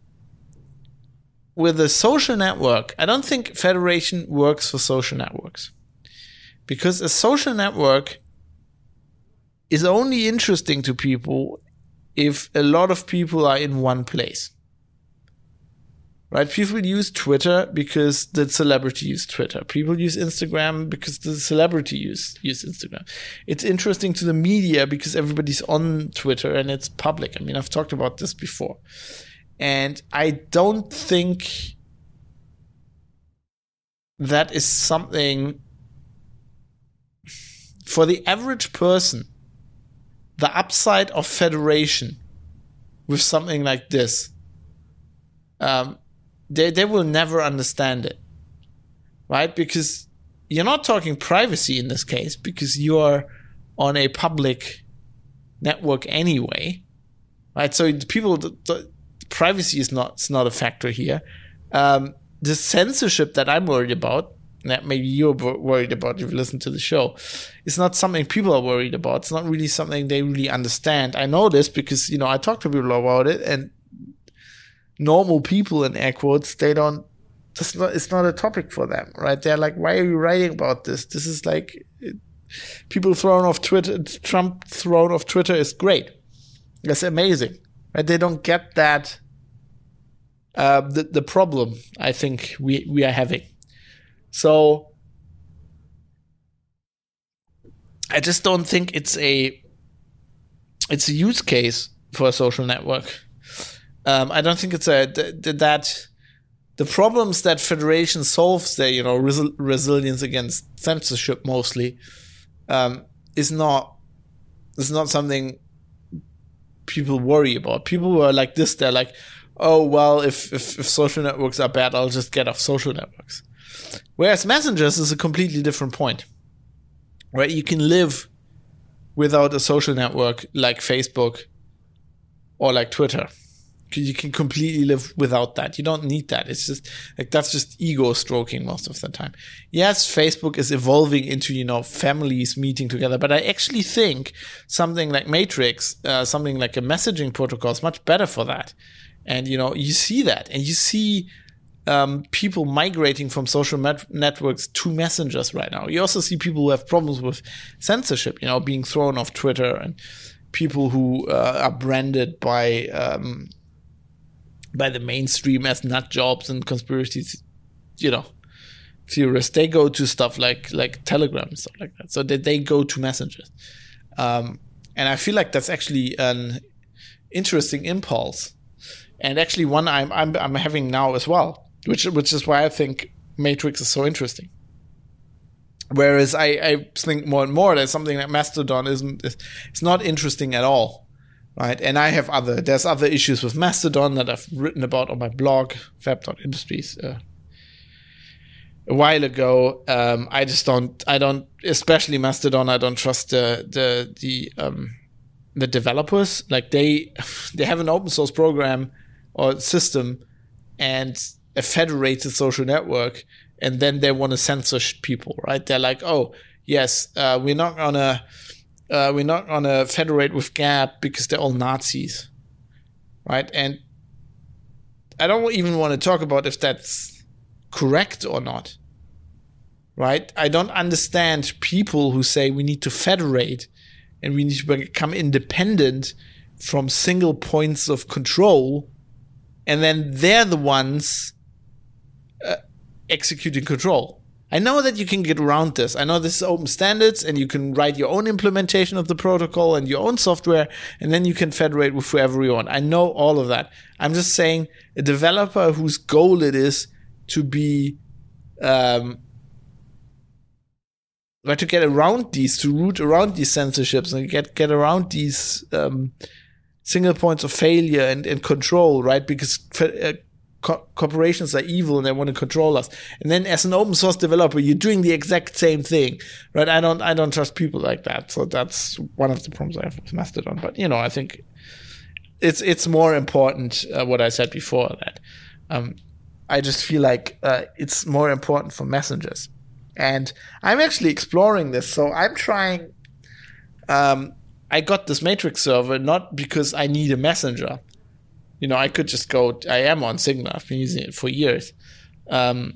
[SPEAKER 1] with a social network, I don't think federation works for social networks, because a social network is only interesting to people if a lot of people are in one place. Right? People use Twitter because the celebrity use Twitter. People use Instagram because the celebrity use Instagram. It's interesting to the media because everybody's on Twitter and it's public. I mean, I've talked about this before. And I don't think that is something for the average person. The upside of federation with something like this, they will never understand it, right? Because you're not talking privacy in this case, because you are on a public network anyway, right? So the privacy is not a factor here. The censorship that I'm worried about, that maybe you're worried about if you listen to the show, it's not something people are worried about. It's not really something they really understand. I know this because, I talk to people about it, and normal people, in air quotes, it's not a topic for them, right? They're like, why are you writing about this? This is people thrown off Twitter, Trump thrown off Twitter is great. That's amazing, right? They don't get that, the problem I think we are having. So I just don't think it's a use case for a social network. I don't think it's that the problems that federation solves there, resilience against censorship mostly, is not something people worry about. People were like this. They're like, oh well, if social networks are bad, I'll just get off social networks. Whereas messengers is a completely different point, right? You can live without a social network like Facebook or like Twitter. You can completely live without that. You don't need that. It's just that's just ego stroking most of the time. Yes, Facebook is evolving into, families meeting together, but I actually think something like Matrix, something like a messaging protocol is much better for that. And, you see that, and you see people migrating from social networks to messengers right now. You also see people who have problems with censorship, being thrown off Twitter, and people who are branded by the mainstream as nut jobs and conspiracies, theorists. They go to stuff like Telegram and stuff like that. So they go to messengers. And I feel like that's actually an interesting impulse, and actually one I'm having now as well. Which is why I think Matrix is so interesting. Whereas I think more and more that something like Mastodon it's not interesting at all, right? And there's other issues with Mastodon that I've written about on my blog, fab.industries, a while ago. I don't, especially Mastodon, I don't trust the developers. Like they have an open source program or system and a federated social network, and then they want to censor people, right? They're like, oh yes, we're not gonna federate with Gap because they're all Nazis, right? And I don't even want to talk about if that's correct or not, right? I don't understand people who say we need to federate and we need to become independent from single points of control, and then they're the ones executing control. I know that you can get around this. I know this is open standards, and you can write your own implementation of the protocol and your own software, and then you can federate with whoever you want. I know all of that. I'm just saying a developer whose goal it is to be to get around these, to root around these censorships and get around these single points of failure and control, right? Because corporations are evil and they want to control us. And then as an open source developer, you're doing the exact same thing, right? I don't trust people like that. So that's one of the problems I have with Mastodon. But I think it's more important what I said before, that I just feel like it's more important for messengers. And I'm actually exploring this. So I'm trying. I got this Matrix server not because I need a messenger. I could just go. I am on Signal. I've been using it for years. But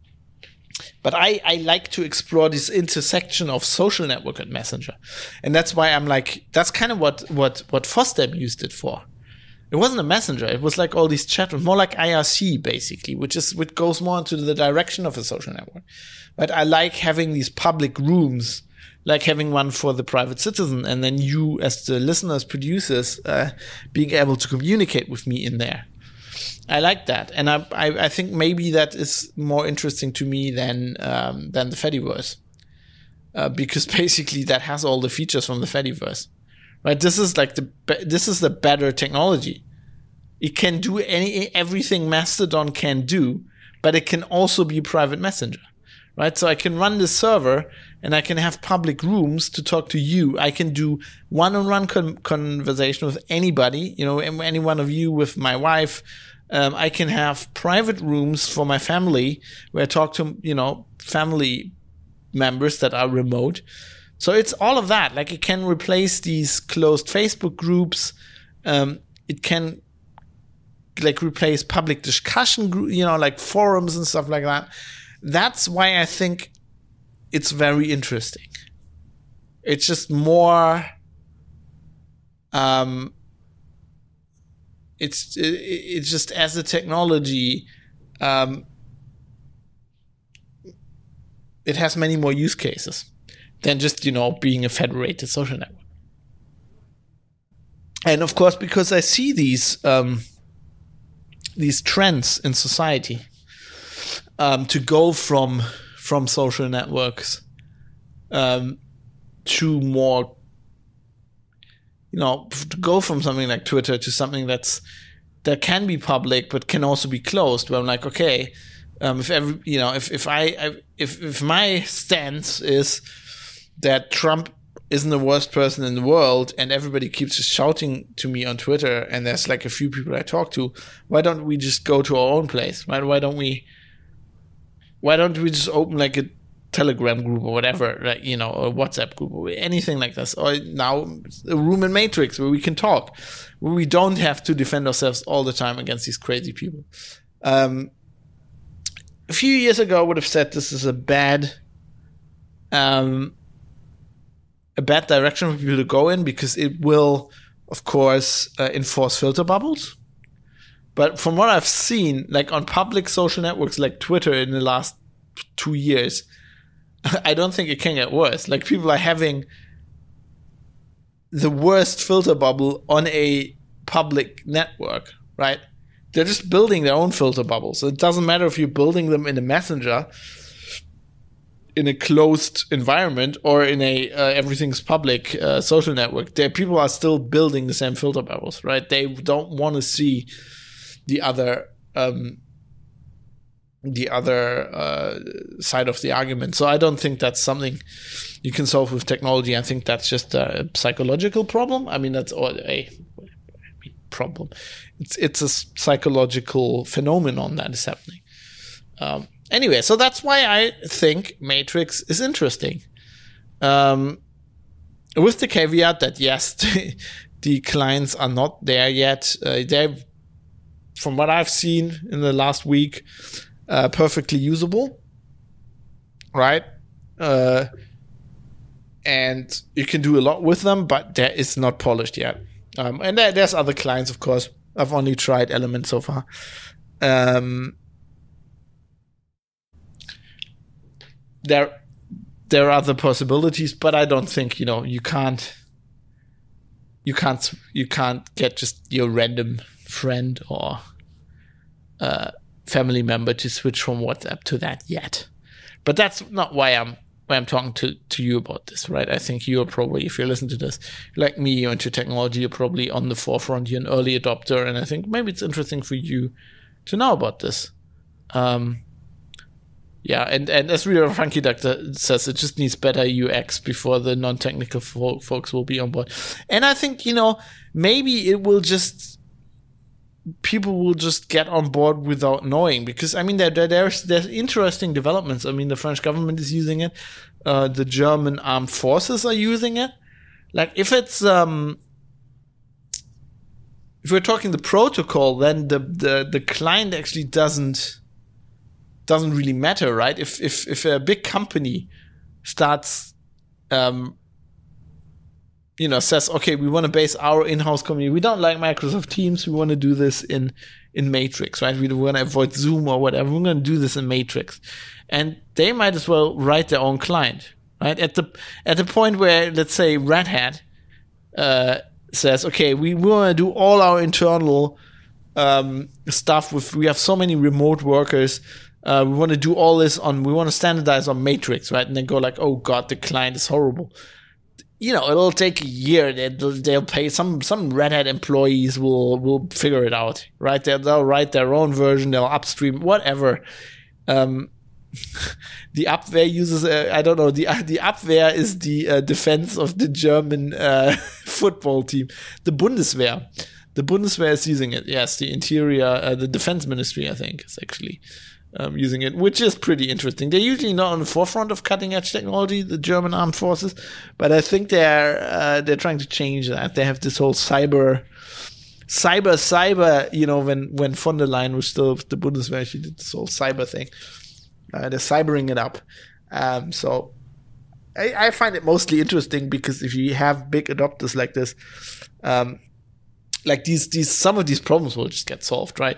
[SPEAKER 1] I like to explore this intersection of social network and messenger. And that's why I'm like, that's kind of what FOSDEM used it for. It wasn't a messenger. It was like all these chat rooms, more like IRC basically, which goes more into the direction of a social network. But I like having these public rooms, like having one for the private citizen, and then you as the listeners, producers, being able to communicate with me in there. I like that. And I think maybe that is more interesting to me than the Fediverse. Because basically that has all the features from the Fediverse. Right? This is the better technology. It can do everything Mastodon can do, but it can also be a private messenger. Right? So I can run this server and I can have public rooms to talk to you. I can do one-on-one conversation with anybody, any one of you, with my wife. I can have private rooms for my family where I talk to, family members that are remote. So it's all of that. Like, it can replace these closed Facebook groups. It can replace public discussion groups, like forums and stuff like that. That's why I think it's very interesting. It's just more. It's just, as a technology, it has many more use cases than just being a federated social network. And of course, because I see these trends in society. To go from social networks to more, to go from something like Twitter to something that can be public but can also be closed. Where I'm like, okay, if my stance is that Trump isn't the worst person in the world and everybody keeps just shouting to me on Twitter and there's like a few people I talk to, why don't we just go to our own place? Right? Why don't we just open like a Telegram group or whatever, or a WhatsApp group or anything like this? Or now a room in Matrix where we can talk, where we don't have to defend ourselves all the time against these crazy people. a few years ago, I would have said this is a bad direction for people to go in, because it will, of course, enforce filter bubbles. But from what I've seen, like on public social networks like Twitter in the last 2 years, I don't think it can get worse. Like, people are having the worst filter bubble on a public network, right? They're just building their own filter bubbles. So it doesn't matter if you're building them in a messenger, in a closed environment, or in a everything's public social network. People are still building the same filter bubbles, right? They don't want to see the other side of the argument. So I don't think that's something you can solve with technology. I think that's just a psychological problem. I mean, that's a problem. It's a psychological phenomenon that is happening. Anyway, so that's why I think Matrix is interesting. With the caveat that, yes, the clients are not there yet. They've, from what I've seen in the last week, perfectly usable, right? And you can do a lot with them, but it's not polished yet. And there's other clients, of course. I've only tried Element so far. There are other possibilities, but I don't think, you can't get just your random friend or family member to switch from WhatsApp to that yet. But that's not why I'm talking to you about this, right? I think you're probably, if you listen to this, like me, you're into technology, you're probably on the forefront, you're an early adopter, and I think maybe it's interesting for you to know about this. Yeah, and as Reader Funky Doctor says, it just needs better UX before the non-technical folks will be on board. And I think, maybe it will just, people will just get on board without knowing, because, I mean, there's interesting developments. I mean, the French government is using it. The German armed forces are using it. Like, if it's, if we're talking the protocol, then the client actually doesn't really matter, right? If a big company starts, says, okay, we want to base our in-house community. We don't like Microsoft Teams. We want to do this in Matrix, right? We want to avoid Zoom or whatever. We're going to do this in Matrix, and they might as well write their own client, right? At the point where, let's say, Red Hat says, okay, we want to do all our internal stuff. We have so many remote workers. We want to do all this we want to standardize on Matrix, right? And then go like, oh God, the client is horrible. It'll take a year. They'll pay some Red Hat employees will figure it out, right? They'll write their own version. They'll upstream whatever. The Abwehr uses I don't know. The Abwehr is the defense of the German football team. The Bundeswehr is using it. Yes, the Interior, the Defense Ministry, I think, is actually using it, which is pretty interesting. They're usually not on the forefront of cutting edge technology, the German armed forces, but I think they're trying to change that. They have this whole cyber. When von der Leyen was still the Bundeswehr, she did this whole cyber thing. They're cybering it up. So I find it mostly interesting, because if you have big adopters like this, like these some of these problems will just get solved, right?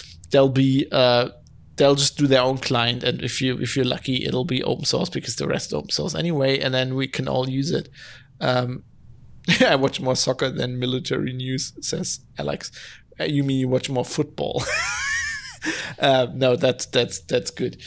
[SPEAKER 1] They'll just do their own client, and if you're lucky, it'll be open source, because the rest is open source anyway, and then we can all use it. I watch more soccer than military news, says Alex. You mean you watch more football? No, that's good.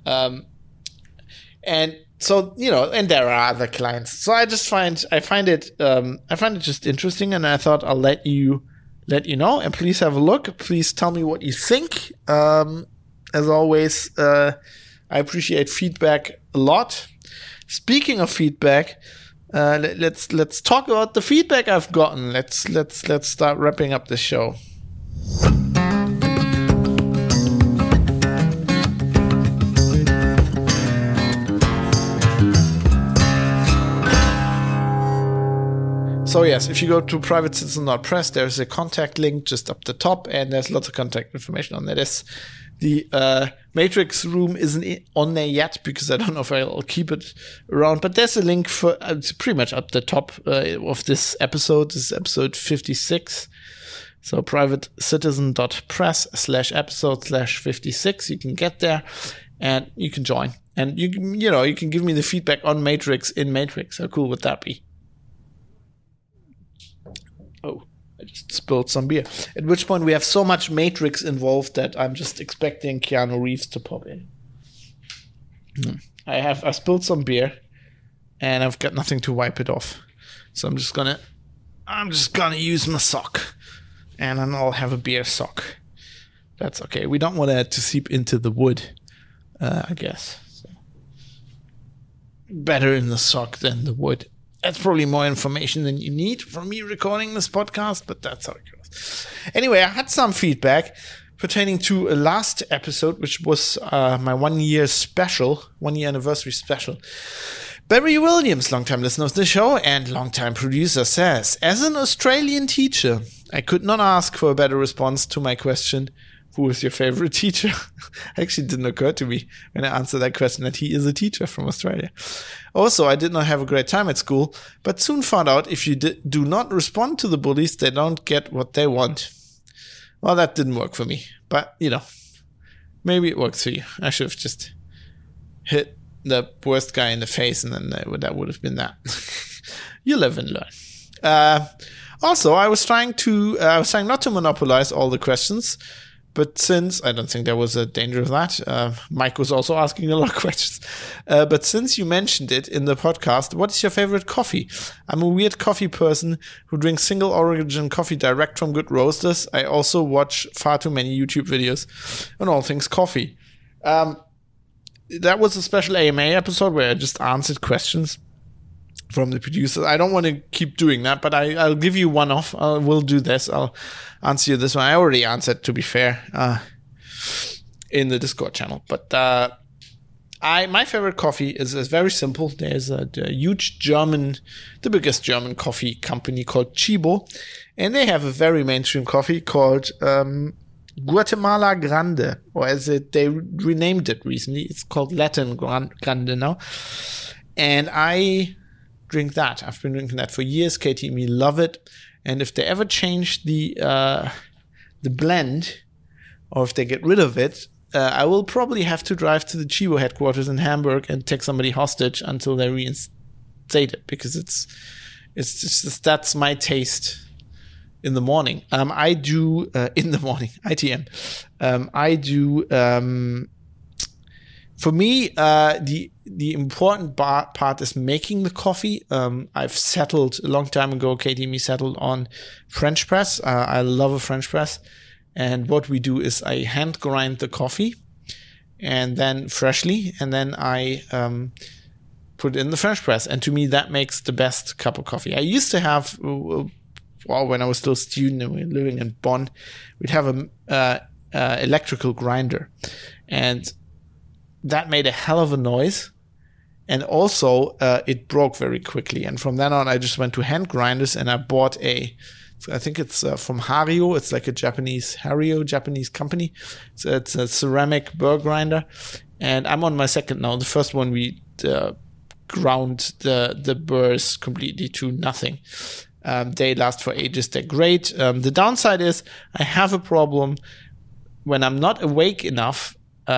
[SPEAKER 1] And so, and there are other clients. So I find it just interesting, and I thought I'll let you know, and please have a look. Please tell me what you think. As always, I appreciate feedback a lot. Speaking of feedback, let's talk about the feedback I've gotten. Let's start wrapping up the show. So yes, if you go to privatecitizen.press, there's a contact link just up the top, and there's lots of contact information on there. The Matrix room isn't on there yet because I don't know if I'll keep it around. But there's a link for it's pretty much at the top of this episode. This is episode 56. So privatecitizen.press/episode/56. You can get there and you can join. And you can give me the feedback on Matrix in Matrix. How cool would that be? Oh, I just spilled some beer. At which point we have so much Matrix involved that I'm just expecting Keanu Reeves to pop in. I spilled some beer and I've got nothing to wipe it off. So I'm just gonna use my sock. And then I'll have a beer sock. That's okay. We don't want that to seep into the wood, I guess. So. Better in the sock than the wood. That's probably more information than you need from me recording this podcast, but that's how it goes. Anyway, I had some feedback pertaining to a last episode, which was my 1 year anniversary special. Barry Williams, long-time listener of the show and long-time producer, says, as an Australian teacher, I could not ask for a better response to my question, who is your favorite teacher? Actually, it didn't occur to me when I answered that question that he is a teacher from Australia. Also, I did not have a great time at school, but soon found out if you do not respond to the bullies, they don't get what they want. Well, that didn't work for me, but, maybe it works for you. I should have just hit the worst guy in the face, and then that would have been that. You live and learn. Also, I was trying not to monopolize all the questions, but since I don't think there was a danger of that, Mike was also asking a lot of questions. But since you mentioned it in the podcast, what is your favorite coffee? I'm a weird coffee person who drinks single origin coffee direct from good roasters. I also watch far too many YouTube videos on all things coffee. That was a special AMA episode where I just answered questions from the producers. I don't want to keep doing that, but I'll give you one off. I will do this. I'll answer you this one. I already answered, to be fair, in the Discord channel. But my favorite coffee is very simple. There's a huge the biggest German coffee company called Chibo, and they have a very mainstream coffee called Guatemala Grande, or they renamed it recently. It's called Latin Grande now. And I drink that. I've been drinking that for years. Katie and me love it. And if they ever change the blend, or if they get rid of it, I will probably have to drive to the Chibo headquarters in Hamburg and take somebody hostage until they reinstate it, because it's just that's my taste in the morning. I do in the morning ITM. I do. For me, the important part is making the coffee. I've settled a long time ago. Katie and me settled on French press. I love a French press. And what we do is I hand grind the coffee, and then freshly, and then I put it in the French press. And to me, that makes the best cup of coffee. I used to have, when I was still a student and we were living in Bonn, we'd have a electrical grinder, and that made a hell of a noise. And also, it broke very quickly. And from then on, I just went to hand grinders, and I bought I think it's from Hario. It's like a Japanese company. So it's a ceramic burr grinder. And I'm on my second now. The first one, we ground the burrs completely to nothing. They last for ages. They're great. The downside is I have a problem when I'm not awake enough.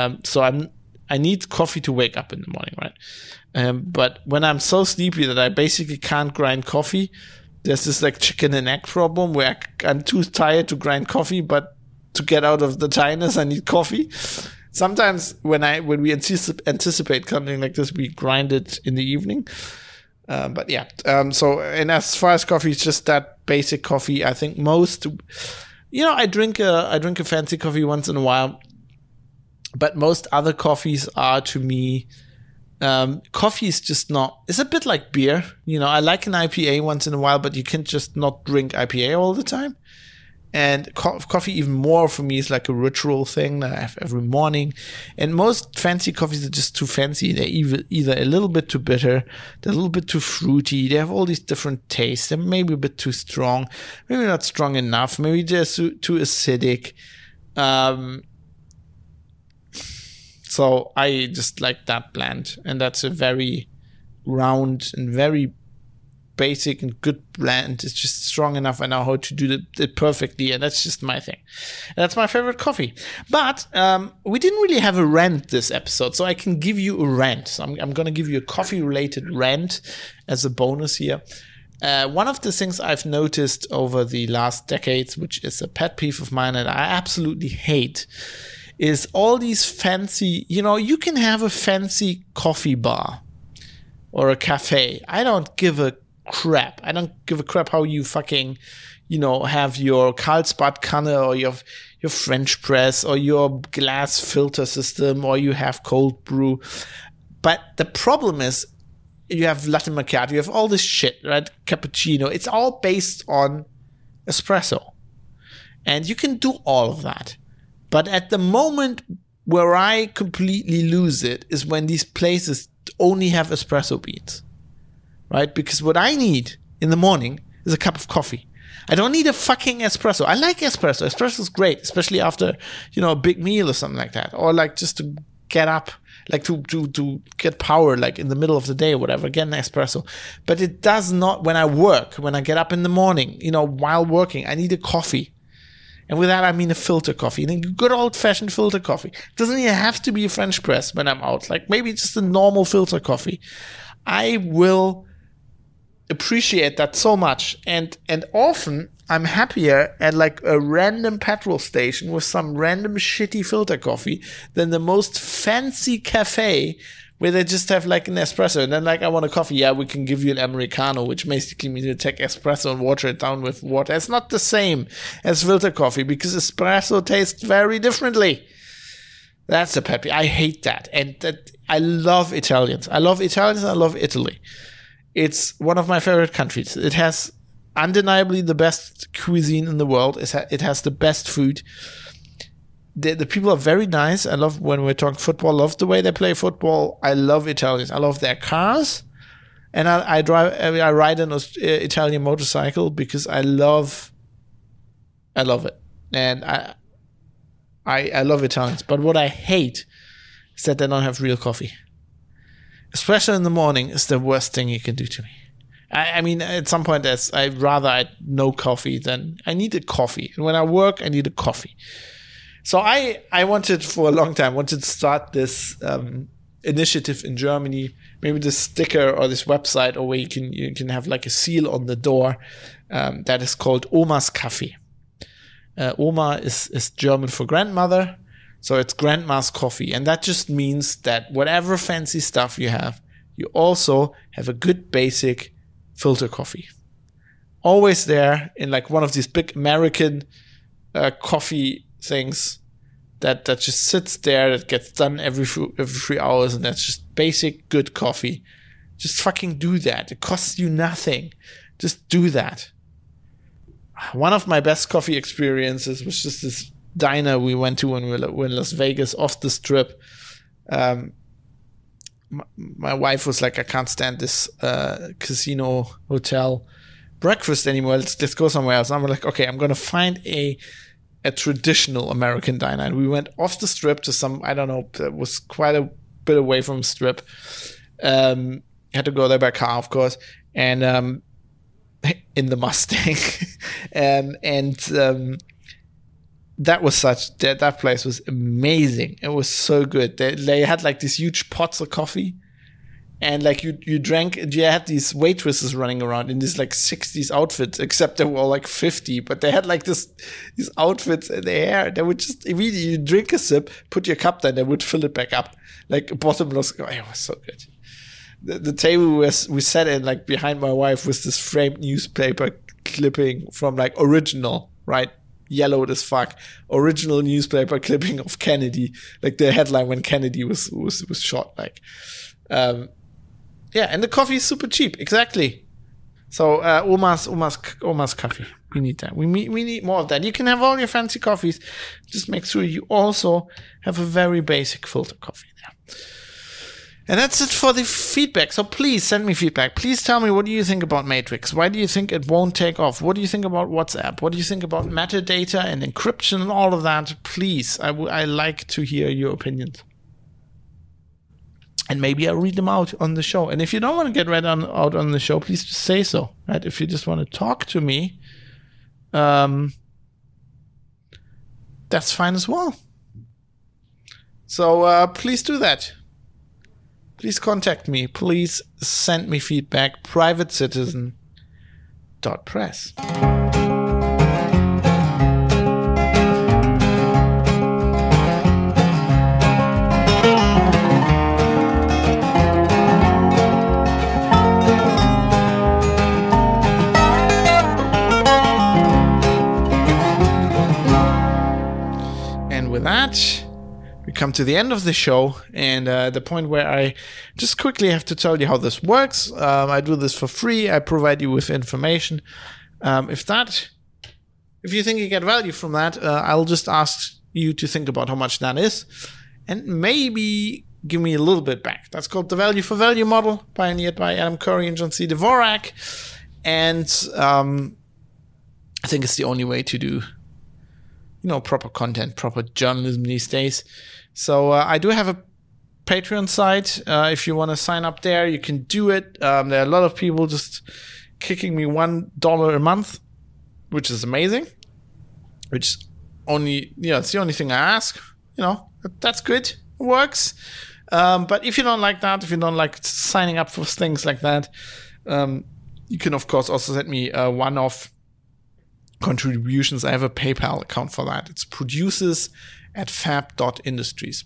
[SPEAKER 1] I need coffee to wake up in the morning, right? But when I'm so sleepy that I basically can't grind coffee, there's this like chicken and egg problem where I'm too tired to grind coffee, but to get out of the tiredness, I need coffee. Sometimes when we anticipate something like this, we grind it in the evening. But yeah, and as far as coffee, it's just that basic coffee. I think most, I drink a fancy coffee once in a while. But most other coffees are, to me, coffee is just not, it's a bit like beer. I like an IPA once in a while, but you can't just not drink IPA all the time. And coffee even more for me is like a ritual thing that I have every morning. And most fancy coffees are just too fancy. They're either a little bit too bitter, they're a little bit too fruity, they have all these different tastes, they're maybe a bit too strong, maybe not strong enough, maybe they're too acidic. So I just like that blend. And that's a very round and very basic and good blend. It's just strong enough. I know how to do it perfectly, and that's just my thing. And that's my favorite coffee. But we didn't really have a rant this episode, so I can give you a rant. So I'm going to give you a coffee-related rant as a bonus here. One of the things I've noticed over the last decades, which is a pet peeve of mine and I absolutely hate, is all these fancy, you can have a fancy coffee bar or a cafe. I don't give a crap. I don't give a crap how you fucking, have your Carlsbad-Kanne or your French press or your glass filter system or you have cold brew. But the problem is you have latte macchiato, you have all this shit, right? Cappuccino. It's all based on espresso. And you can do all of that. But at the moment where I completely lose it is when these places only have espresso beans. Right? Because what I need in the morning is a cup of coffee. I don't need a fucking espresso. I like espresso. Espresso is great, especially after, a big meal or something like that. Or like just to get up, like to get power, like in the middle of the day or whatever, get an espresso. But it does not, when I get up in the morning, while working, I need a coffee. And with that, I mean a filter coffee. A good old-fashioned filter coffee. It doesn't even have to be a French press when I'm out. Like maybe just a normal filter coffee. I will appreciate that so much. And often I'm happier at like a random petrol station with some random shitty filter coffee than the most fancy cafe where they just have like an espresso. And then like, I want a coffee. Yeah, we can give you an Americano, which basically means you take espresso and water it down with water. It's not the same as filter coffee because espresso tastes very differently. That's a pet peeve. I hate that. And I love Italians. I love Italy. It's one of my favorite countries. It has undeniably the best cuisine in the world. It has the best food. The people are very nice. I love when we're talking football. I love the way they play football. I love Italians. I love their cars. And I ride an Italian motorcycle because I love it. And I love Italians. But what I hate is that they don't have real coffee. Espresso in the morning is the worst thing you can do to me. I mean, at some point, I'd rather no coffee than I need a coffee. And when I work, I need a coffee. So I wanted for a long time, to start this initiative in Germany, maybe this sticker or this website, or where you can have like a seal on the door that is called Oma's Kaffee. Oma is German for grandmother. So it's grandma's coffee. And that just means that whatever fancy stuff you have, you also have a good basic filter coffee. Always there in like one of these big American coffee things that just sits there, that gets done every 3 hours, and that's just basic good coffee. Just fucking do that. It costs you nothing. Just do that. One of my best coffee experiences was just this diner we went to when we were in Las Vegas off the strip. My wife was like, I can't stand this casino hotel breakfast anymore. Let's go somewhere else. And I'm like, okay, I'm going to find a traditional American diner. And we went off the strip to some, I don't know, it was quite a bit away from the strip. Had to go there by car, of course. And in the Mustang. That was that place was amazing. It was so good. They had like these huge pots of coffee, and like you had these waitresses running around in these like 60s outfits, except they were all like 50, but they had like these outfits in the hair. They would just immediately, you drink a sip, put your cup down, they would fill it back up. Like bottomless. Oh, it was so good. The table we sat in, like behind my wife, was this framed newspaper clipping from like original, right? Yellowed as fuck, original newspaper clipping of Kennedy, like the headline when Kennedy was shot, like, and the coffee is super cheap, exactly. So Oma's coffee, we need that. We need more of that. You can have all your fancy coffees, just make sure you also have a very basic filter coffee there. And that's it for the feedback. So please send me feedback. Please tell me, what do you think about Matrix? Why do you think it won't take off? What do you think about WhatsApp? What do you think about metadata and encryption and all of that? Please, I like to hear your opinions. And maybe I'll read them out on the show. And if you don't want to get read out on the show, please just say so. Right? If you just want to talk to me, that's fine as well. So please do that. Please contact me. Please send me feedback. privatecitizen.press. And with that, we come to the end of the show, and the point where I just quickly have to tell you how this works. I do this for free. I provide you with information. If you think you get value from that, I'll just ask you to think about how much that is, and maybe give me a little bit back. That's called the value for value model, pioneered by Adam Curry and John C. Dvorak, and I think it's the only way to do proper content, proper journalism these days. So I do have a Patreon site. If you want to sign up there, you can do it. There are a lot of people just kicking me $1 a month, which is amazing. Which it's the only thing I ask. That's good. It works. But if you don't like that, if you don't like signing up for things like that, you can of course also send me one-off contributions. I have a PayPal account for that. It's producers@fab.industries.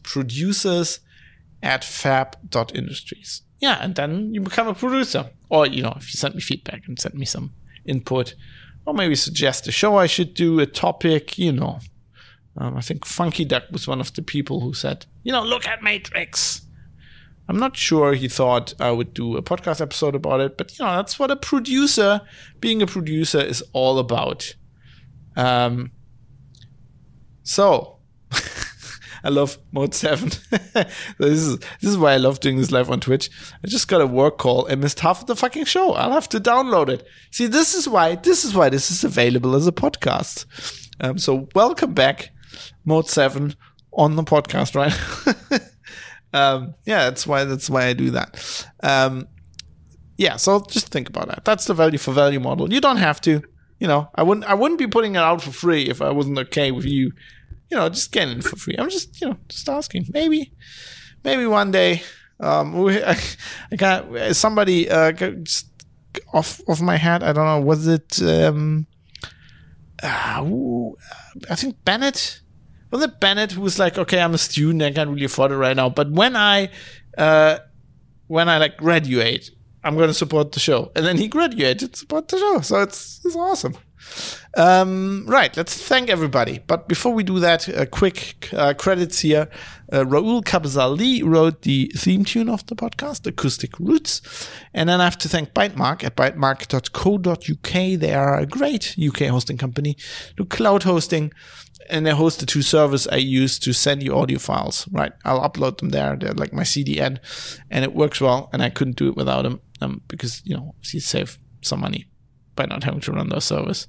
[SPEAKER 1] Producers@fab.industries. Yeah, and then you become a producer. Or, if you send me feedback and send me some input, or maybe suggest a show I should do, a topic, I think Funky Duck was one of the people who said, look at Matrix. I'm not sure he thought I would do a podcast episode about it, but that's what being a producer is all about. So I love Mode 7. This is why I love doing this live on Twitch. I just got a work call and missed half of the fucking show. I'll have to download it. See, this is why this is available as a podcast. So welcome back, Mode 7 on the podcast, right? That's why I do that. So just think about that. That's the value for value model. You don't have to, I wouldn't be putting it out for free if I wasn't okay with you, just getting it for free. I'm just, just asking. Maybe one day, I got somebody, just off my head. I don't know. Was it, I think Bennett. Was it Bennett who was like, okay, I'm a student, I can't really afford it right now, but when I graduate, I'm going to support the show. And then he graduated to support the show. So it's awesome. Right, let's thank everybody. But before we do that, quick credits here. Raul Kabzali wrote the theme tune of the podcast, Acoustic Roots. And then I have to thank Bytemark at bytemark.co.uk. They are a great UK hosting company, do cloud hosting, and they host the two servers I use to send you audio files, right? I'll upload them there. They're like my CDN, and it works well, and I couldn't do it without them because, you save some money by not having to run those servers.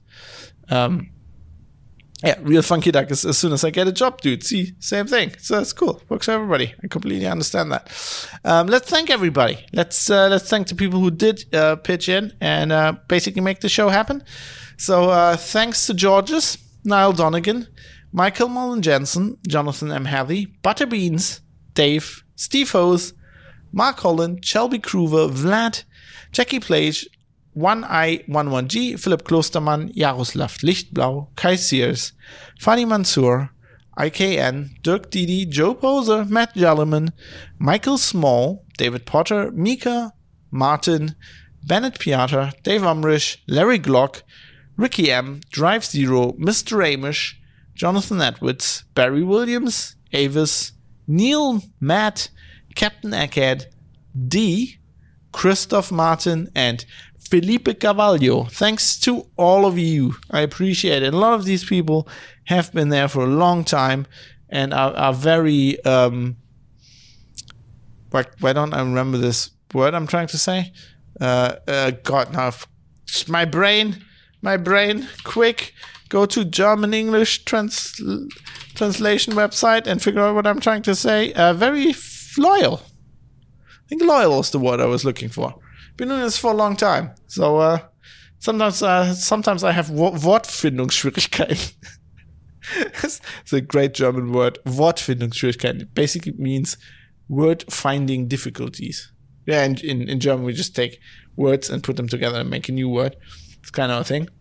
[SPEAKER 1] Real Funky Duck is as soon as I get a job, dude. See, same thing. So that's cool. Works for everybody. I completely understand that. Let's thank everybody. Let's thank the people who did pitch in and basically make the show happen. So thanks to Georges, Niall Donegan, Michael Mullen Jensen, Jonathan M. Hathy, Butterbeans, Dave, Steve Hose, Mark Holland, Shelby Kruver, Vlad, Jackie Plage, 1I11G, Philipp Klostermann, Jaroslav Lichtblau, Kai Sears, Fanny Mansour, IKN, Dirk Didi, Joe Poser, Matt Jellerman, Michael Small, David Potter, Mika, Martin, Bennett Piatra, Dave Umrish, Larry Glock, Ricky M, Drive Zero, Mr. Amish, Jonathan Edwards, Barry Williams, Avis, Neil, Matt, Captain Eckhead, D, Christoph Martin, and Felipe Cavallo. Thanks to all of you. I appreciate it. A lot of these people have been there for a long time and are very, why don't I remember this word I'm trying to say? God, now, my brain, quick, go to German English translation website and figure out what I'm trying to say. Very loyal. think loyal is the word I was looking for. Been doing this for a long time. So sometimes I have Wortfindungsschwierigkeiten. It's a great German word. Wortfindungsschwierigkeiten. It basically means word-finding difficulties. Yeah, and in German we just take words and put them together and make a new word. It's kind of a thing.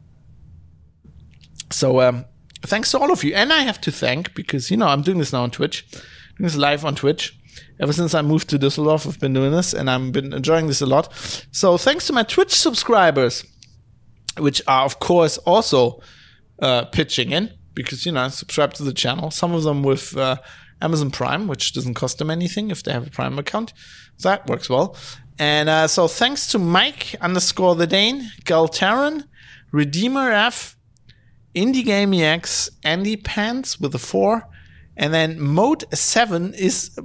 [SPEAKER 1] So thanks to all of you. And I have to thank, because, I'm doing this now on Twitch. Doing this live on Twitch. Ever since I moved to Düsseldorf, I've been doing this, and I've been enjoying this a lot. So thanks to my Twitch subscribers, which are, of course, also pitching in, because, I subscribe to the channel. Some of them with Amazon Prime, which doesn't cost them anything if they have a Prime account. So that works well. And so thanks to Mike_the Dane, Galtaran, Redeemer F, IndieGameX, Andy Pants with a 4, and then Mode7 is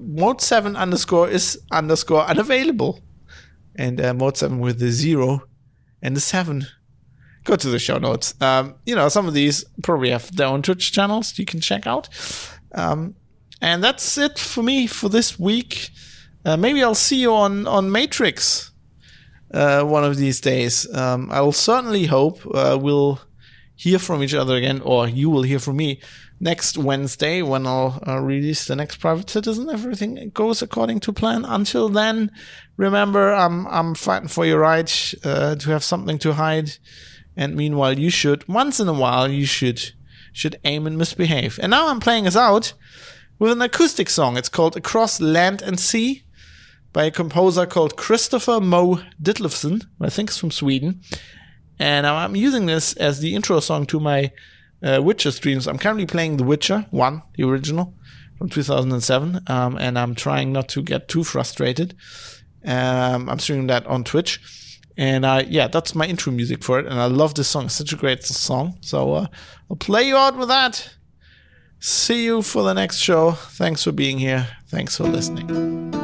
[SPEAKER 1] unavailable. And Mode7 with the 0 and the 7. Go to the show notes. Some of these probably have their own Twitch channels you can check out. And that's it for me for this week. Maybe I'll see you on Matrix one of these days. I will certainly hope we'll hear from each other again, or you will hear from me next Wednesday when I'll release the next Private Citizen. Everything goes according to plan. Until then, remember, I'm fighting for your right to have something to hide. And meanwhile, once in a while, you should aim and misbehave. And now I'm playing us out with an acoustic song. It's called Across Land and Sea by a composer called Christopher Mo Ditlevsen, I think it's from Sweden. And I'm using this as the intro song to my Witcher streams. I'm currently playing The Witcher 1, the original, from 2007. And I'm trying not to get too frustrated. I'm streaming that on Twitch. And that's my intro music for it. And I love this song. It's such a great song. So I'll play you out with that. See you for the next show. Thanks for being here. Thanks for listening.